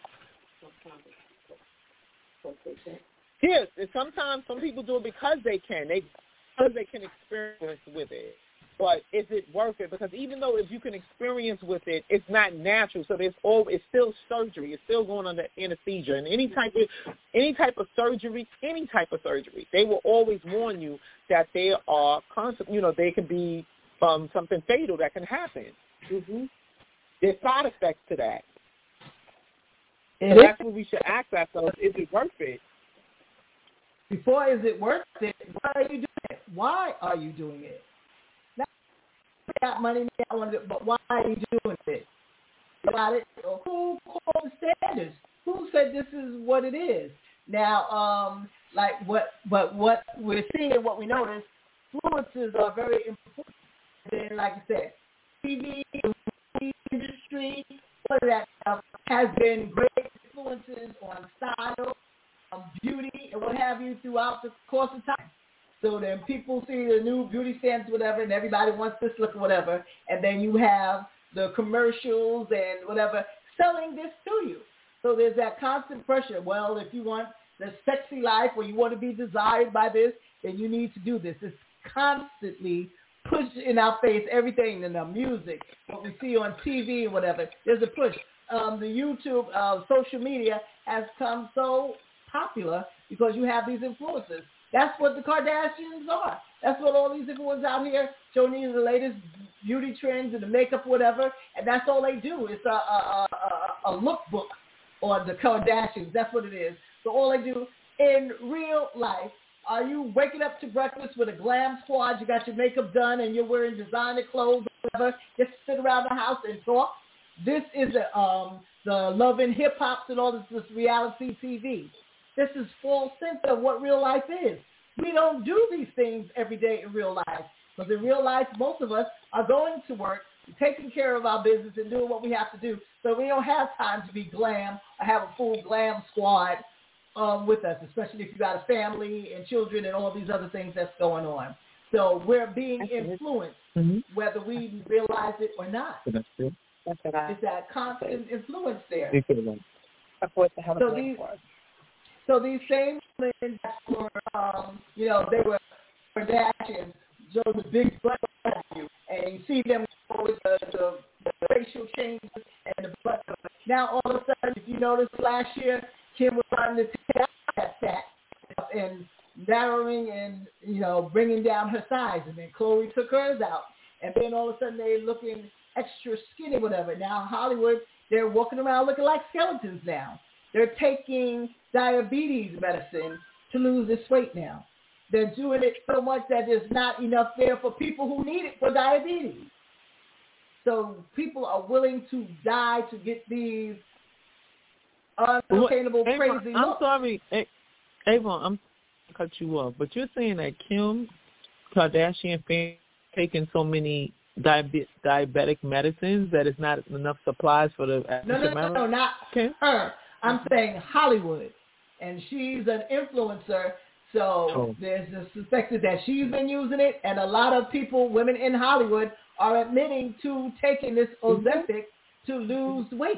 yes, sometimes some people do it because they can experience with it. But is it worth it? Because even though if you can experience with it, it's not natural. So it's still surgery. It's still going under anesthesia. And any type of surgery, they will always warn you that there are there can be something fatal that can happen. There's side effects to that. So that's what we should ask ourselves: is it worth it? Before, is it worth it? Why are you doing it? Why are you doing it? Got money, but why are you doing it? About it? Who called the standards? Who said this is what it is? Now, what we're seeing and what we notice, influences are very important. And like I said, TV, movie industry, all of that stuff has been great influences on style, beauty, and what have you throughout the course of time. So then people see the new beauty standards, whatever, and everybody wants this look or whatever. And then you have the commercials and whatever selling this to you. So there's that constant pressure. Well, if you want the sexy life or you want to be desired by this, then you need to do this. It's constantly pushed in our face, everything in the music, what we see on TV and whatever. There's a push. The YouTube, social media has become so popular because you have these influencers. That's what the Kardashians are. That's what all these different ones out here showing you the latest beauty trends and the makeup, whatever, and that's all they do. It's a lookbook on the Kardashians. That's what it is. So all they do in real life, are you waking up to breakfast with a glam squad, you got your makeup done, and you're wearing designer clothes or whatever, just to sit around the house and talk? This is the Love and Hip Hops and all this reality TV. This is false sense of what real life is. We don't do these things every day in real life. Because in real life, most of us are going to work, taking care of our business and doing what we have to do. So we don't have time to be glam or have a full glam squad with us, especially if you got a family and children and all these other things that's going on. So we're being influenced, whether we realize it or not. That's true. It's that constant influence there. So these same women that were, they were Kardashians, showed the big butt you, and you see them with the racial changes and the butt. Now all of a sudden, if you noticed last year, Kim was trying to take out that fat, and narrowing and, bringing down her size. And then Chloe took hers out. And then all of a sudden they're looking extra skinny, whatever. Now Hollywood, they're walking around looking like skeletons now. They're taking diabetes medicine to lose this weight now. They're doing it so much that there's not enough there for people who need it for diabetes. So people are willing to die to get these unattainable, crazy looks. I'm sorry, Avon, I'm going to cut you off, but you're saying that Kim Kardashian taking so many diabetic medicines that it's not enough supplies for the No, not her. I'm saying Hollywood, and she's an influencer, so there's the suspected that she's been using it, and a lot of people, women in Hollywood, are admitting to taking this Ozempic to lose weight.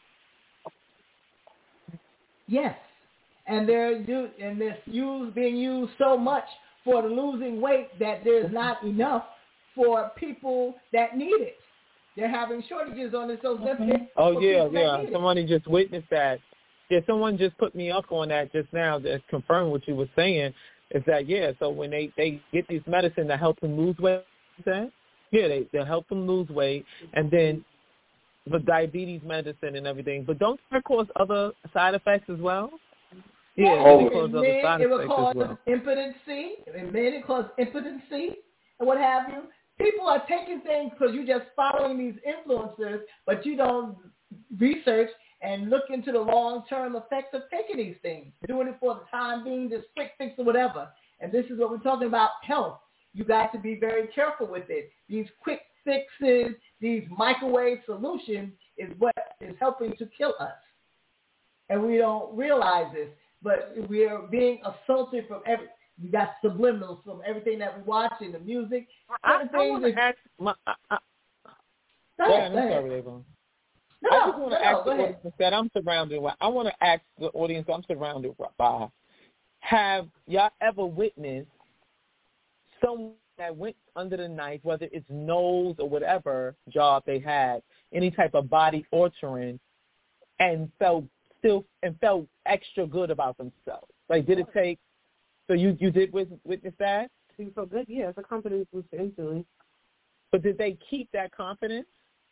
Yes, and this being used so much for the losing weight that there's not enough for people that need it. They're having shortages on this Ozempic. Oh, yeah. Somebody just witnessed that. Yeah, someone just put me up on that just now that confirmed what you were saying, is that, so when they get these medicine to help them lose weight, they help them lose weight, and then the diabetes medicine and everything. But don't they cause other side effects as well? Yeah, it cause other side effects as well. Impotency. In men, it causes impotency and what have you. People are taking things because you're just following these influencers, but you don't research and look into the long-term effects of taking these things. You're doing it for the time being, this quick fix or whatever. And this is what we're talking about, health. You got to be very careful with it. These quick fixes, these microwave solutions is what is helping to kill us. And we don't realize this, but we are being assaulted from everything. You got subliminals from everything that we watch in the music. I want to ask my... I'm sorry, Avon. I just want to ask the audience that I'm surrounded by. I want to ask the audience I'm surrounded by. Have y'all ever witnessed someone that went under the knife, whether it's nose or whatever job they had, any type of body altering, and felt extra good about themselves? Like, did it take? So you did witness that? You feel good? Yeah, it's a confidence boost instantly. But did they keep that confidence?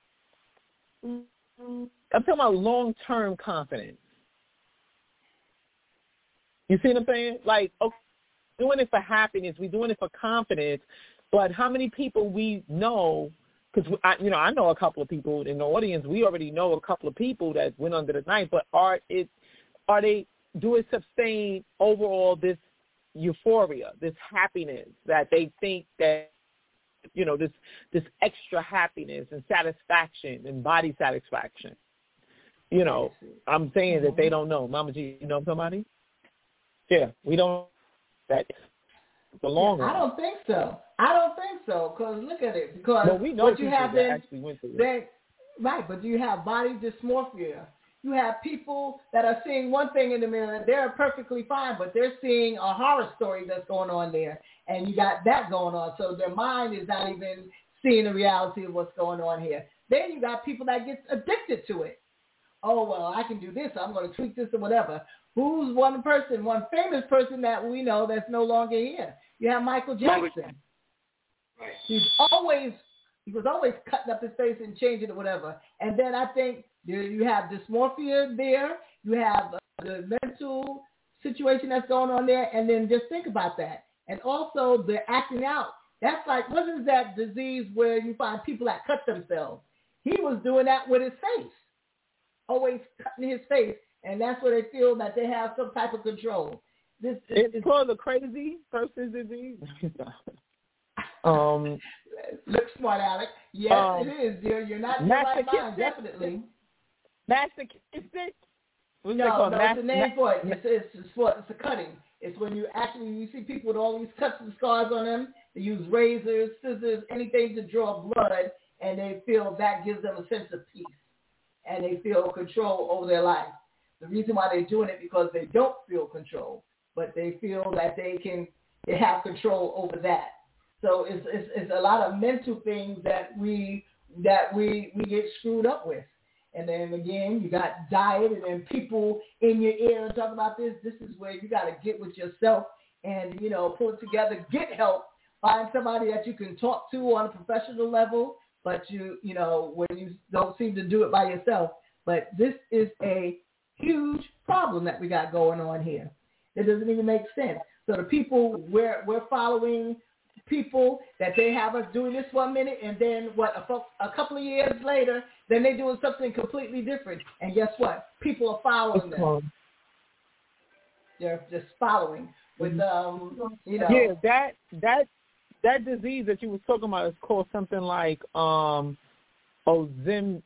I'm talking about long-term confidence. You see what I'm saying? Like, okay, we're doing it for happiness, we're doing it for confidence, but how many people we know, because I know a couple of people in the audience, we already know a couple of people that went under the knife, but do it sustain overall this euphoria, this happiness that they think that, this extra happiness and satisfaction and body satisfaction? I'm saying that they don't know. Mama G, you know somebody? Yeah, we don't. That the long run. I don't think so. Because look at it. Because we know what you have that actually went through it. Right, but you have body dysmorphia. You have people that are seeing one thing in the mirror, they're perfectly fine, but they're seeing a horror story that's going on there, and you got that going on. So their mind is not even seeing the reality of what's going on here. Then you got people that get addicted to it. Oh, well, I can do this. I'm going to tweak this or whatever. Who's one famous person that we know that's no longer here? You have Michael Jackson. Right. He was always cutting up his face and changing it, whatever. And then I think you have dysmorphia there. You have the mental situation that's going on there. And then just think about that. And also the acting out. That's like, what is that disease where you find people that cut themselves? He was doing that with his face. Always cutting his face. And that's where they feel that they have some type of control. It's called the crazy person disease. Look smart, Alex. Yes, it is, dear. You're not in the right mind, definitely. Masochistic? No, it's a name for it. It's a cutting. It's when you see people with all these cuts and scars on them. They use razors, scissors, anything to draw blood, and they feel that gives them a sense of peace. And they feel control over their life. The reason why they're doing it because they don't feel control, but they feel that they have control over that. So it's a lot of mental things that we get screwed up with. And then again, you got diet, and then people in your ear talking about this. This is where you got to get with yourself and, pull it together, get help, find somebody that you can talk to on a professional level, but when you don't seem to do it by yourself. But this is a huge problem that we got going on here. It doesn't even make sense. So the people, we're following people that they have us doing this 1 minute, and then a couple of years later, then they're doing something completely different. And guess what? People are following them. They're just following with Yeah, that disease that you was talking about is called something like Ozempic.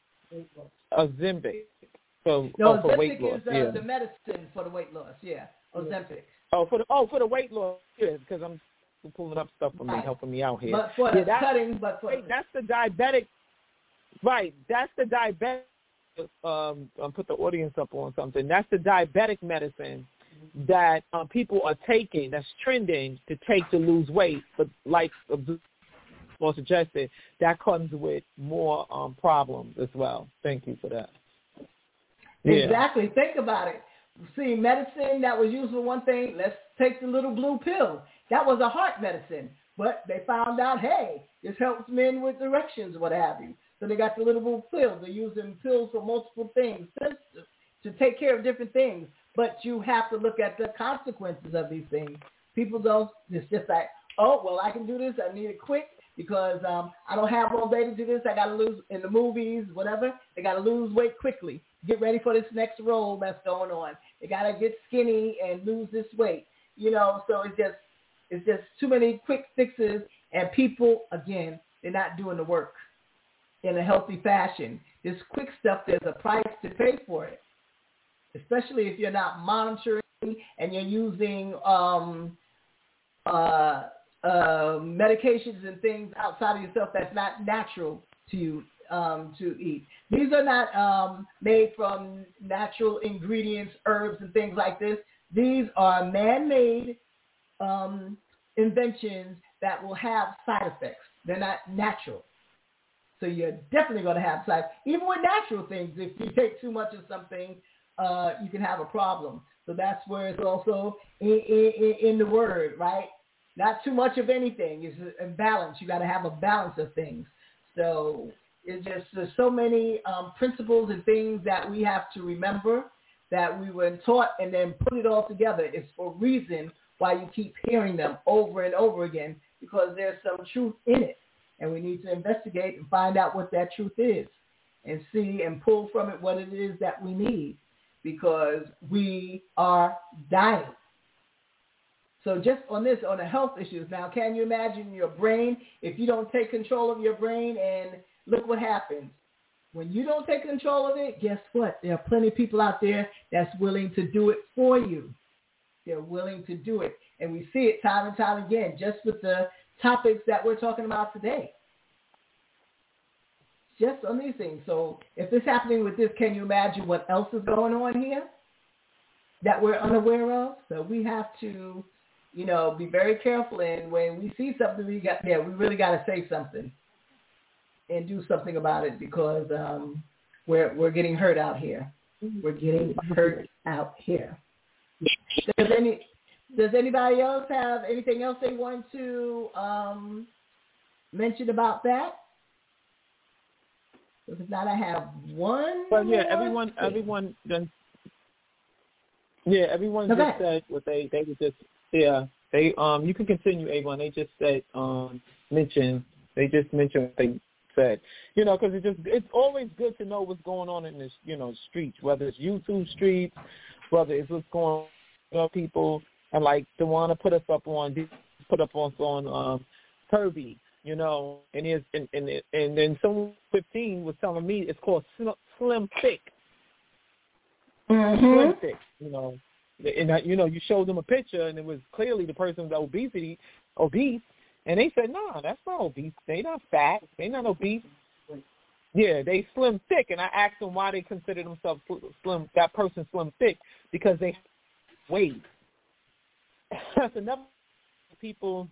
So no, for weight Ozempic loss. is the medicine for the weight loss. Yeah, Ozempic. For the weight loss. Yeah, because I'm pulling up stuff for me, helping me out here. But for the cutting, that's the diabetic. Right, that's the diabetic. Put the audience up on something. That's the diabetic medicine that people are taking. That's trending to take to lose weight, but like was suggested, that comes with more problems as well. Thank you for that. Yeah. Exactly. Think about it. See, medicine that was used for one thing, let's take the little blue pill. That was a heart medicine. But they found out, hey, this helps men with erections, what have you. So they got the little blue pill. They're using pills for multiple things to take care of different things. But you have to look at the consequences of these things. People don't, it's just like, oh, well, I can do this. I need it quick because I don't have all day to do this. I got to lose, in the movies, whatever, they got to lose weight quickly. Get ready for this next role that's going on. They got to get skinny and lose this weight. So it's just too many quick fixes, and people, again, they're not doing the work in a healthy fashion. This quick stuff, there's a price to pay for it, especially if you're not monitoring and you're using medications and things outside of yourself that's not natural to you to eat. These are not made from natural ingredients, herbs, and things like this. These are man-made inventions that will have side effects. They're not natural. So you're definitely going to have side effects. Even with natural things, if you take too much of something, you can have a problem. So that's where it's also in the word, right? Not too much of anything. It's a balance. You got to have a balance of things. So there's so many principles and things that we have to remember that we were taught, and then put it all together. It's for a reason why you keep hearing them over and over again, because there's some truth in it. And we need to investigate and find out what that truth is and see and pull from it what it is that we need, because we are dying. So just on the health issues, now can you imagine your brain, if you don't take control of your brain, and look what happens. When you don't take control of it, guess what? There are plenty of people out there that's willing to do it for you. They're willing to do it. And we see it time and time again, just with the topics that we're talking about today. Just on these things. So if it's happening with this, can you imagine what else is going on here that we're unaware of? So we have to, be very careful. And when we see something, we really got to say something and do something about it, because we're getting hurt out here. We're getting hurt out here. Does anybody else have anything else they want to mention about that? If not, I have one. But yeah, everyone just said what they were just they you can continue, Avon. They just said mentioned what they said, because it's always good to know what's going on in this streets, whether it's YouTube streets, whether it's what's going on people, and like DeWanna put us up on Kirby, and then someone 15 was telling me it's called Slim Thick. Mm-hmm. Slim Thick, and you showed them a picture, and it was clearly the person's obese, and they said, no, that's not obese. They not fat. They not obese. Yeah, they slim thick, and I asked them why they consider themselves slim. That person slim thick because they weigh. That's another people,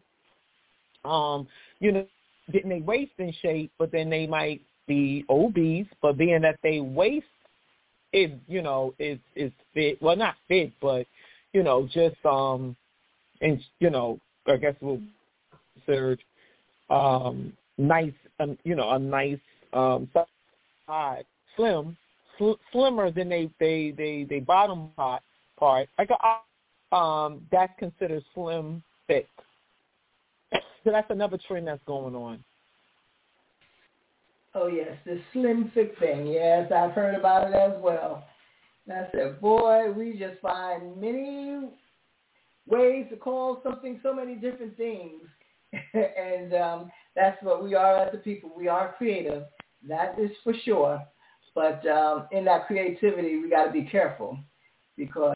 getting their waist in shape, but then they might be obese, but being that they waist is fit. Well, not fit, but just and I guess we'll consider nice, a nice side, slimmer than they bottom part. Like that's considered slim thick. So that's another trend that's going on. Oh yes, the slim thick thing. Yes, I've heard about it as well. And I said, boy, we just find many ways to call something so many different things. And that's what we are as a people. We are creative. That is for sure. But in that creativity, we got to be careful because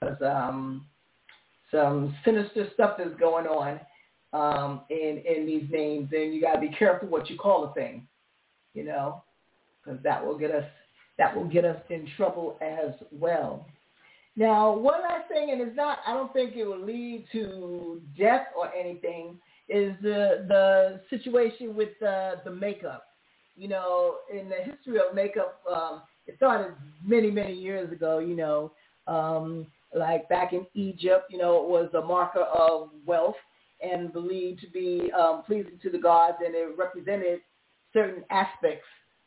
some sinister stuff is going on in these names. And you got to be careful what you call a thing, because that will get us in trouble as well. Now, one last thing, and I don't think it will lead to death or anything, is the situation with the makeup. In the history of makeup, it started many, many years ago, like back in Egypt, it was a marker of wealth and believed to be pleasing to the gods, and it represented certain aspects,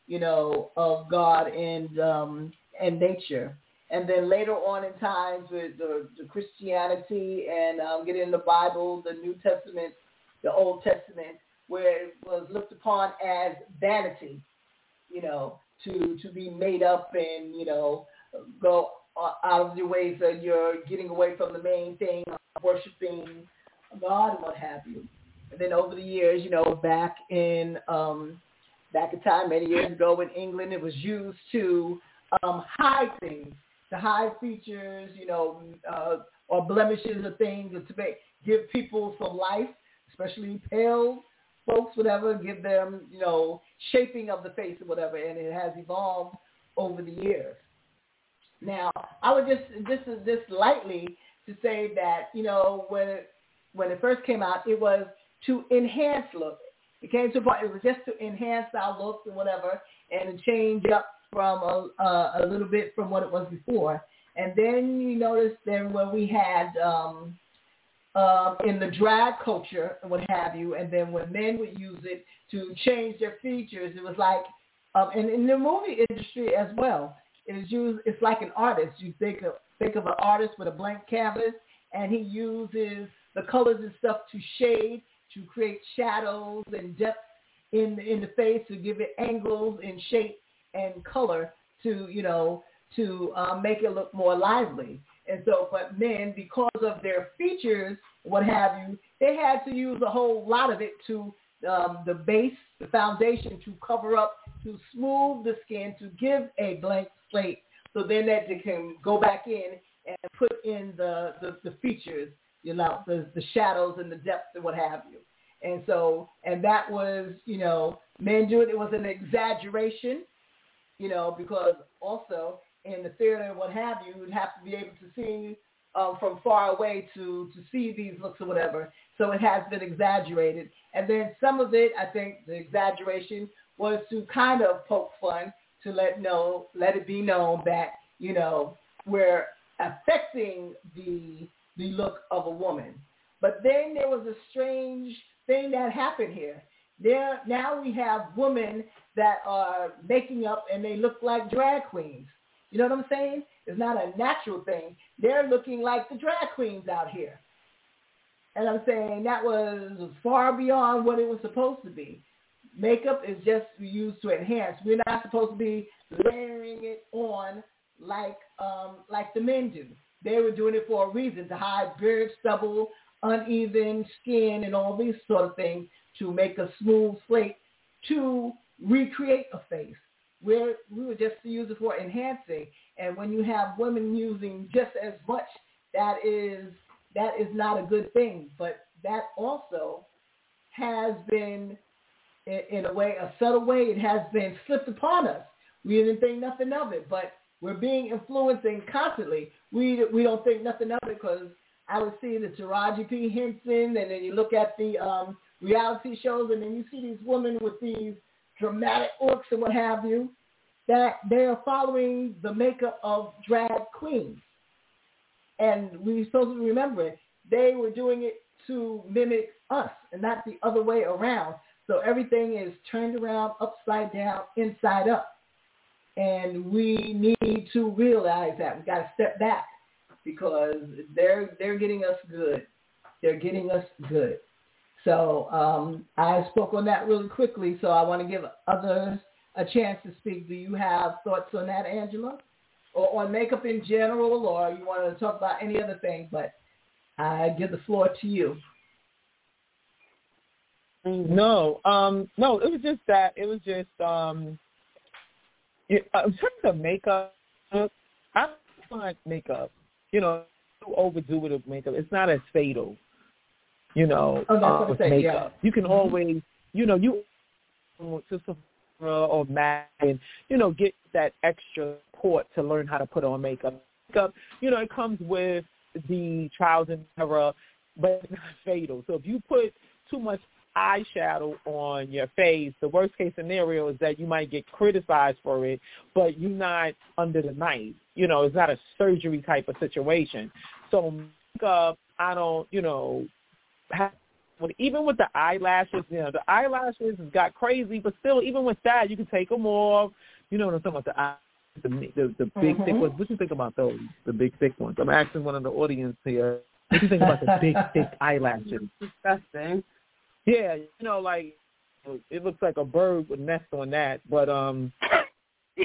of God and nature. And then later on in times with the Christianity and getting in the Bible, the New Testament, the Old Testament, where it was looked upon as vanity, to be made up and, go out of your way so you're getting away from the main thing, worshiping God and what have you. And then over the years, back in time, many years ago in England, it was used to hide things, to hide features, or blemishes or things, or to give people some life, especially pale folks, whatever, give them, shaping of the face or whatever, and it has evolved over the years. Now, I would just lightly to say that, when it first came out, it was to enhance look. It came to a point, it was just to enhance our looks and whatever, and to change up from a little bit from what it was before. And then you notice then when we had in the drag culture and what have you, and then when men would use it to change their features, it was like, and in the movie industry as well, it is used. It's like an artist. You think of an artist with a blank canvas, and he uses the colors and stuff to shade, to create shadows and depth in the face, to give it angles and shape and color to make it look more lively. And so, but men, because of their features, what have you, they had to use a whole lot of it to the base, the foundation, to cover up, to smooth the skin, to give a blank slate, so then that they can go back in and put in the features, the shadows and the depth and what have you. And so, and that was, men do it. It was an exaggeration, because also in the theater and what have you, you'd have to be able to see from far away to see these looks or whatever. So it has been exaggerated. And then some of it, I think the exaggeration was to kind of poke fun, to let it be known that, we're affecting the look of a woman. But then there was a strange thing that happened here. Now we have women that are making up and they look like drag queens. You know what I'm saying? It's not a natural thing. They're looking like the drag queens out here. And I'm saying that was far beyond what it was supposed to be. Makeup is just used to enhance. We're not supposed to be layering it on like the men do. They were doing it for a reason, to hide beard, stubble, uneven skin, and all these sort of things, to make a smooth slate, to recreate a face. We were just to use it for enhancing. And when you have women using just as much, that is not a good thing. But that also has been, in a way, a subtle way, it has been slipped upon us. We didn't think nothing of it, but we're being influenced constantly. We don't think nothing of it, because I would see the Taraji P. Henson, and then you look at the reality shows, and then you see these women with these dramatic looks and what have you, that they are following the makeup of drag queens. And we're supposed to remember it. They were doing it to mimic us and not the other way around. So everything is turned around, upside down, inside up. And we need to realize that. We got to step back because they're getting us good. They're getting us good. So I spoke on that really quickly, so I want to give others a chance to speak. Do you have thoughts on that, Angela? Or on makeup in general, or you want to talk about any other thing? But I give the floor to you. No, it was just that. It was just, in terms of makeup, I don't like makeup. You know, to overdo it with makeup. It's not as fatal, you know, with makeup. Yeah. You can always, you know, you to Sephora or MAC and, you know, get that extra support to learn how to put on makeup. Makeup, you know, it comes with the trials and error, but it's not fatal. So if you put too much eyeshadow on your face, the worst case scenario is that you might get criticized for it, but you're not under the knife. You know, it's not a surgery type of situation. So makeup, I don't, you know, even with the eyelashes, you know, the eyelashes got crazy, but still, even with that, you can take them off. You know what I'm talking about, the big thick ones. What do you think about those, the big thick ones? I'm asking one of the audience here. What do you think about the big thick eyelashes? Disgusting. Yeah, you know, like it looks like a bird would nest on that, but the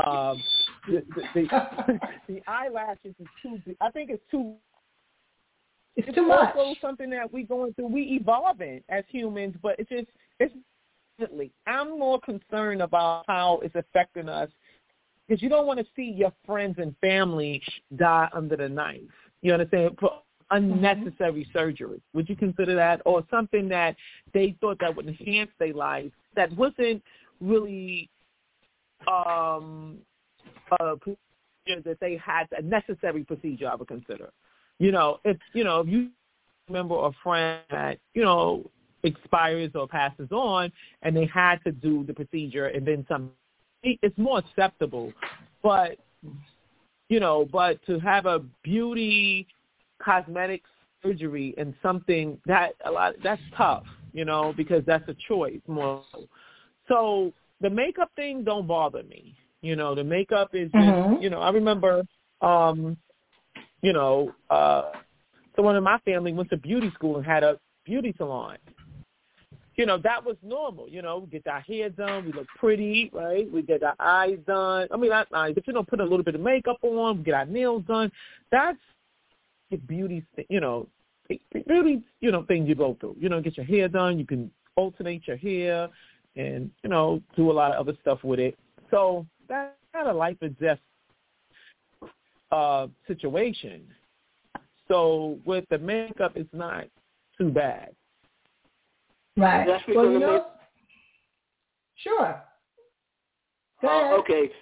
eyelashes is too big. I think it's too. It's too much. Also something that we going through. We evolving as humans, but it's I'm more concerned about how it's affecting us because you don't want to see your friends and family die under the knife. You understand? For unnecessary surgery. Would you consider that? Or something that they thought that would enhance their life that wasn't really a procedure that they had, a necessary procedure I would consider. You know, if you remember a friend that, you know, expires or passes on and they had to do the procedure and then some, it's more acceptable. But, you know, to have a beauty cosmetic surgery and something that's tough, you know, because that's a choice more. So the makeup thing don't bother me. You know, the makeup is just, you know, I remember, you know, someone in my family went to beauty school and had a beauty salon. You know, that was normal. You know, we get our hair done, we look pretty, right? We get our eyes done. I mean, not eyes, but, you know, put a little bit of makeup on, we get our nails done. That's beauty, you know, beauty, you know, things you go through. You know, get your hair done, you can alternate your hair and, you know, do a lot of other stuff with it. So that's not a life or death situation. So with the makeup, it's not too bad. Right. Well, you know, sure. Okay.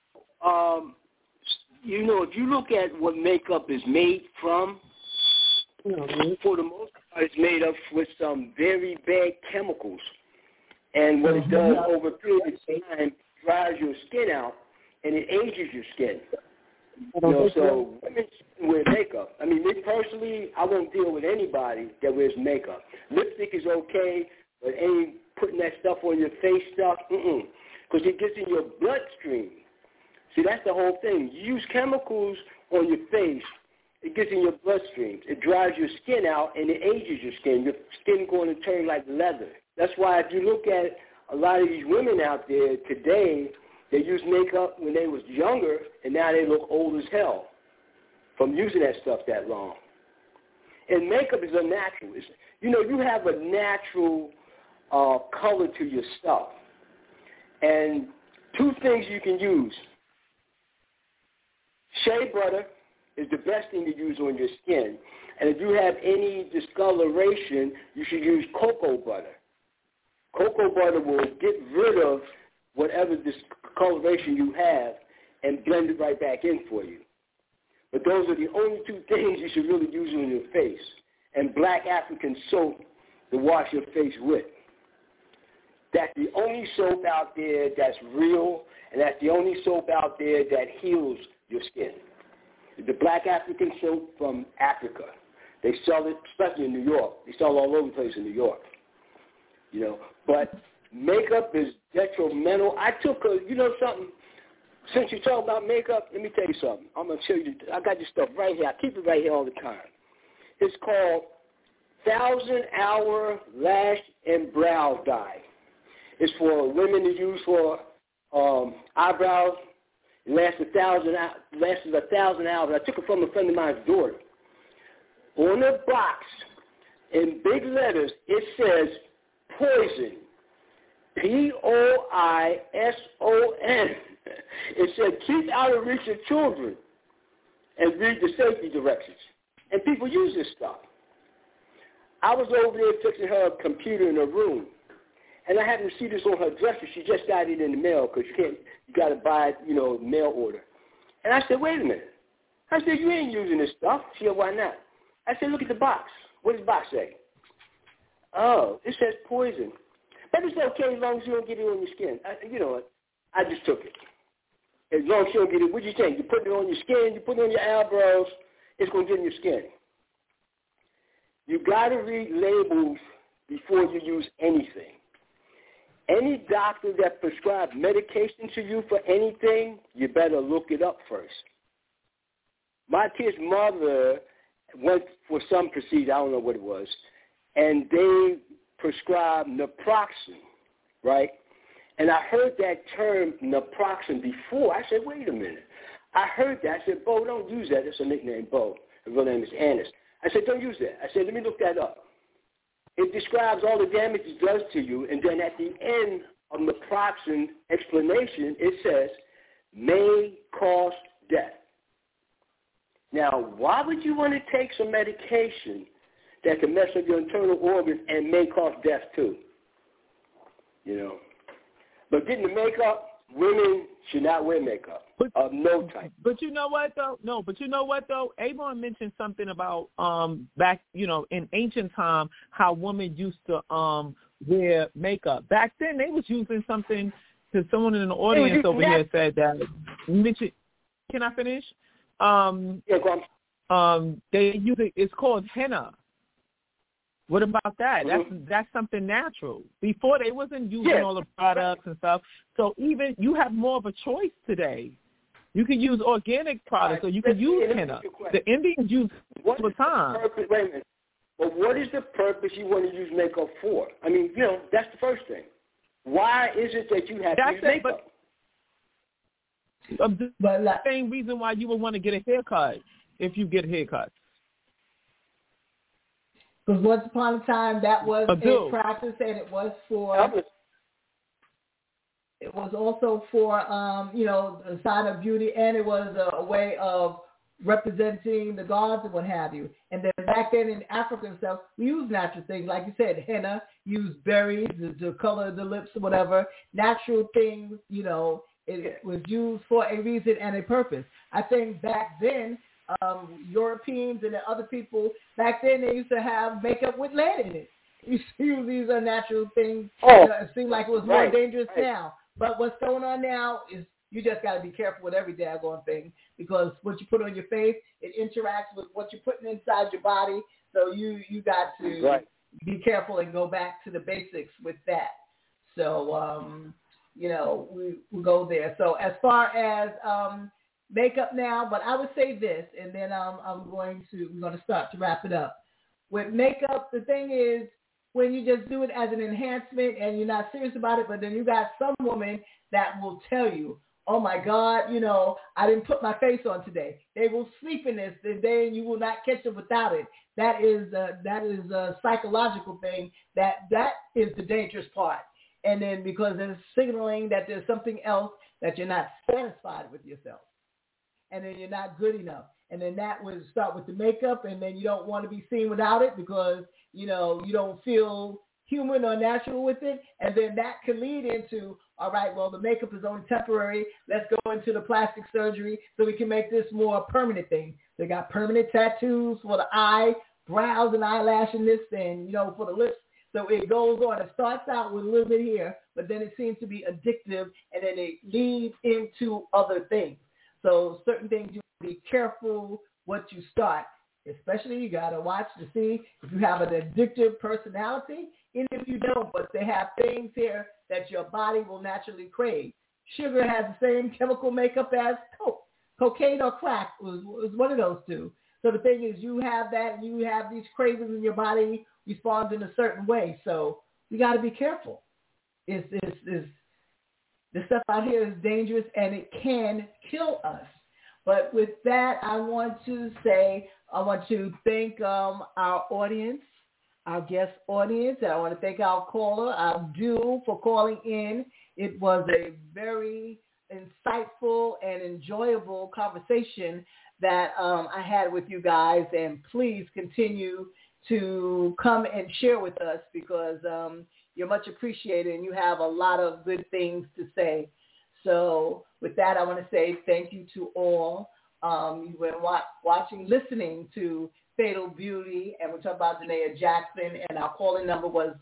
You know, if you look at what makeup is made from, for the most part, it's made up with some very bad chemicals. And what it does over a period of time, dries your skin out, and it ages your skin. You know, so women wear makeup. I mean, me personally, I won't deal with anybody that wears makeup. Lipstick is okay, but ain't putting that stuff on your face stuff, because it gets in your bloodstream. See, that's the whole thing. You use chemicals on your face, it gets in your bloodstream. It dries your skin out, and it ages your skin. Your skin going to turn like leather. That's why if you look at a lot of these women out there today, they used makeup when they was younger, and now they look old as hell from using that stuff that long. And makeup is unnatural. You know, you have a natural color to your stuff. And two things you can use. Shea butter is the best thing to use on your skin. And if you have any discoloration, you should use cocoa butter. Cocoa butter will get rid of whatever discoloration you have and blend it right back in for you. But those are the only two things you should really use on your face. And black African soap to wash your face with. That's the only soap out there that's real, and that's the only soap out there that heals your skin. The black African soap from Africa. They sell it, especially in New York. They sell it all over the place in New York. You know, but makeup is detrimental. I took something. Since you talk about makeup, let me tell you something. I'm going to show you. I got this stuff right here. I keep it right here all the time. It's called 1,000-Hour Lash and Brow Dye. It's for women to use for eyebrows. It lasts 1,000 hours. I took it from a friend of mine's daughter. On the box, in big letters, it says poison. Poison. It said keep out of reach of children and read the safety directions. And people use this stuff. I was over there fixing her computer in her room, and I happened to see this on her dresser. She just got it in the mail because you got to buy it, mail order. And I said, wait a minute. I said, you ain't using this stuff. She said, why not? I said, look at the box. What does the box say? Oh, it says poison. But it's okay as long as you don't get it on your skin. You know what? I just took it. As long as you don't get it, what do you think? You put it on your skin, you put it on your eyebrows, it's going to get in your skin. You got to read labels before you use anything. Any doctor that prescribes medication to you for anything, you better look it up first. My kid's mother went for some procedure, I don't know what it was, and they prescribed naproxen, right? And I heard that term naproxen before. I said, wait a minute. I heard that. I said, Bo, don't use that. That's a nickname, Bo. Her real name is Annis. I said, don't use that. I said, let me look that up. It describes all the damage it does to you, and then at the end of naproxen explanation, it says, may cause death. Now, why would you want to take some medication that can mess up your internal organs and may cause death too? But getting the makeup, women should not wear makeup of no type. But you know what though? No, but you know what though? Avon mentioned something about back, in ancient time, how women used to wear makeup. Back then, they was using something. Because someone in the audience over here said that. Can I finish? Yeah, go on. They use it. It's called henna. What about that? Mm-hmm. That's something natural. Before they wasn't using all the products and stuff. So even you have more of a choice today. You can use organic products, or you can use henna. The Indians use it all the time. Wait a minute. But what is the purpose you want to use makeup for? I mean, that's the first thing. Why is it that you have to use makeup? But the same reason why you would want to get a haircut if you get haircuts. Because once upon a time that was a practice, and it was also for the sign of beauty, and it was a way of representing the gods and what have you. And then back then in Africa and stuff, we used natural things, like you said, henna, used berries to color the lips or whatever. Natural things, it was used for a reason and a purpose. I think back then, Europeans and the other people, back then they used to have makeup with lead in it. You see these unnatural things. It seemed like it was more dangerous now. But what's going on now is you just got to be careful with every daggone thing, because what you put on your face, it interacts with what you're putting inside your body. So you got to be careful and go back to the basics with that. So, we go there. So as far as makeup now, but I would say this, and then we're going to start to wrap it up. With makeup, the thing is, when you just do it as an enhancement and you're not serious about it, but then you got some women that will tell you, oh my God, I didn't put my face on today. They will sleep in this, and then you will not catch them without it. That is a psychological thing. That is the dangerous part. And then because it's signaling that there's something else, that you're not satisfied with yourself, and then you're not good enough. And then that would start with the makeup, and then you don't want to be seen without it because, you don't feel human or natural with it. And then that can lead into, all right, well, the makeup is only temporary. Let's go into the plastic surgery so we can make this more permanent thing. They got permanent tattoos for the eye, brows and eyelash and this thing, for the lips. So it goes on. It starts out with a little bit here, but then it seems to be addictive, and then it leads into other things. So certain things you have to be careful what you start. Especially you got to watch to see if you have an addictive personality, even if you don't, but they have things here that your body will naturally crave. Sugar has the same chemical makeup as coke. Cocaine or crack was one of those two. So the thing is, you have that, and you have these cravings in your body responds in a certain way. So you got to be careful. The stuff out here is dangerous, and it can kill us. But with that, I want to thank our audience, our guest audience. I want to thank our caller, Abdul, for calling in. It was a very insightful and enjoyable conversation that I had with you guys. And please continue to come and share with us because you're much appreciated and you have a lot of good things to say. So with that, I want to say thank you to all. You've been listening to Fatal Beauty, and we're talking about Danae Jackson, and our calling number was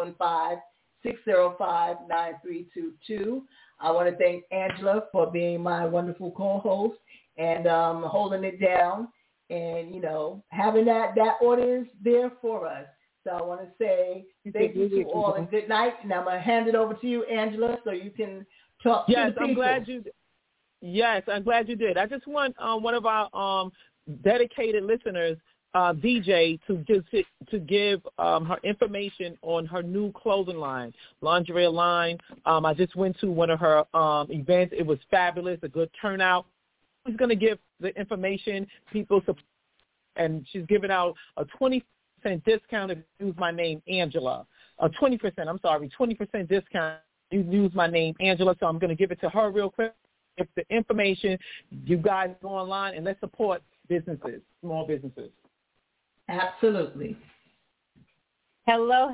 515-605-9322. I want to thank Angela for being my wonderful co-host and holding it down and, having that audience there for us. So I want to say thank you to all and good night, and I'm going to hand it over to you, Angela, so you can talk to the people. Yes, I'm glad you did. I just want one of our dedicated listeners, DJ, to give her information on her new clothing line, lingerie line. I just went to one of her events. It was fabulous, a good turnout. She's going to give the information, people, and she's giving out a 20% discount if you use my name, Angela. 20% discount if you use my name, Angela. So I'm going to give it to her real quick. It's the information. You guys go online and let's support businesses, small businesses. Absolutely. Hello.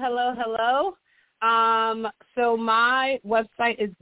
So my website is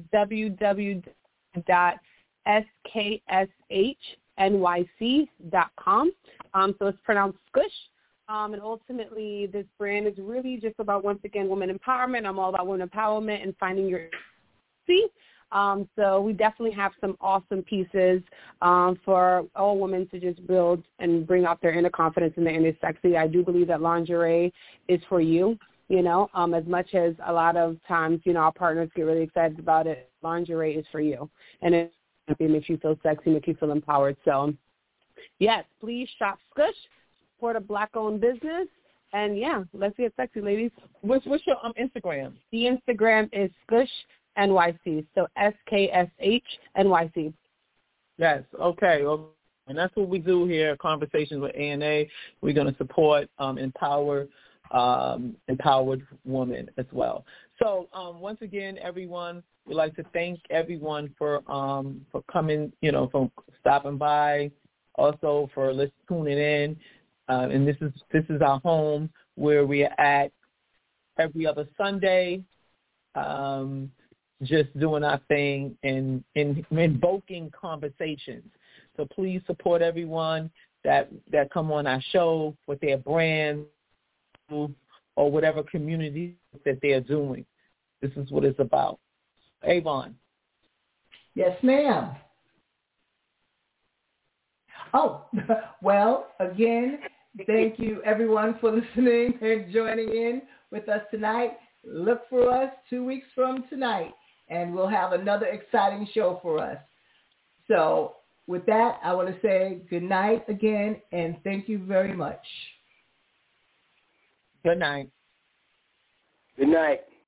www.skshnyc.com. So it's pronounced Skush. And ultimately, this brand is really just about, once again, women empowerment. I'm all about women empowerment and finding your see. So we definitely have some awesome pieces for all women to just build and bring out their inner confidence and their inner sexy. I do believe that lingerie is for you, as much as a lot of times, our partners get really excited about it. Lingerie is for you. And it makes you feel sexy, makes you feel empowered. So, yes, please shop Skush, support a Black-owned business. And, yeah, let's get sexy, ladies. What's your Instagram? The Instagram is Skush NYC, so SKSH-NYC. Yes, okay. And that's what we do here, Conversations with ANA. We're going to support empowered women as well. So once again, everyone, we'd like to thank everyone for coming, for stopping by, also for tuning in. And this is our home where we are at every other Sunday. Just doing our thing and invoking conversations. So please support everyone that come on our show with their brand or whatever community that they're doing. This is what it's about. Avon. Yes, ma'am. Oh, well, again, thank you everyone for listening and joining in with us tonight. Look for us 2 weeks from tonight, and we'll have another exciting show for us. So with that, I want to say good night again, and thank you very much. Good night. Good night.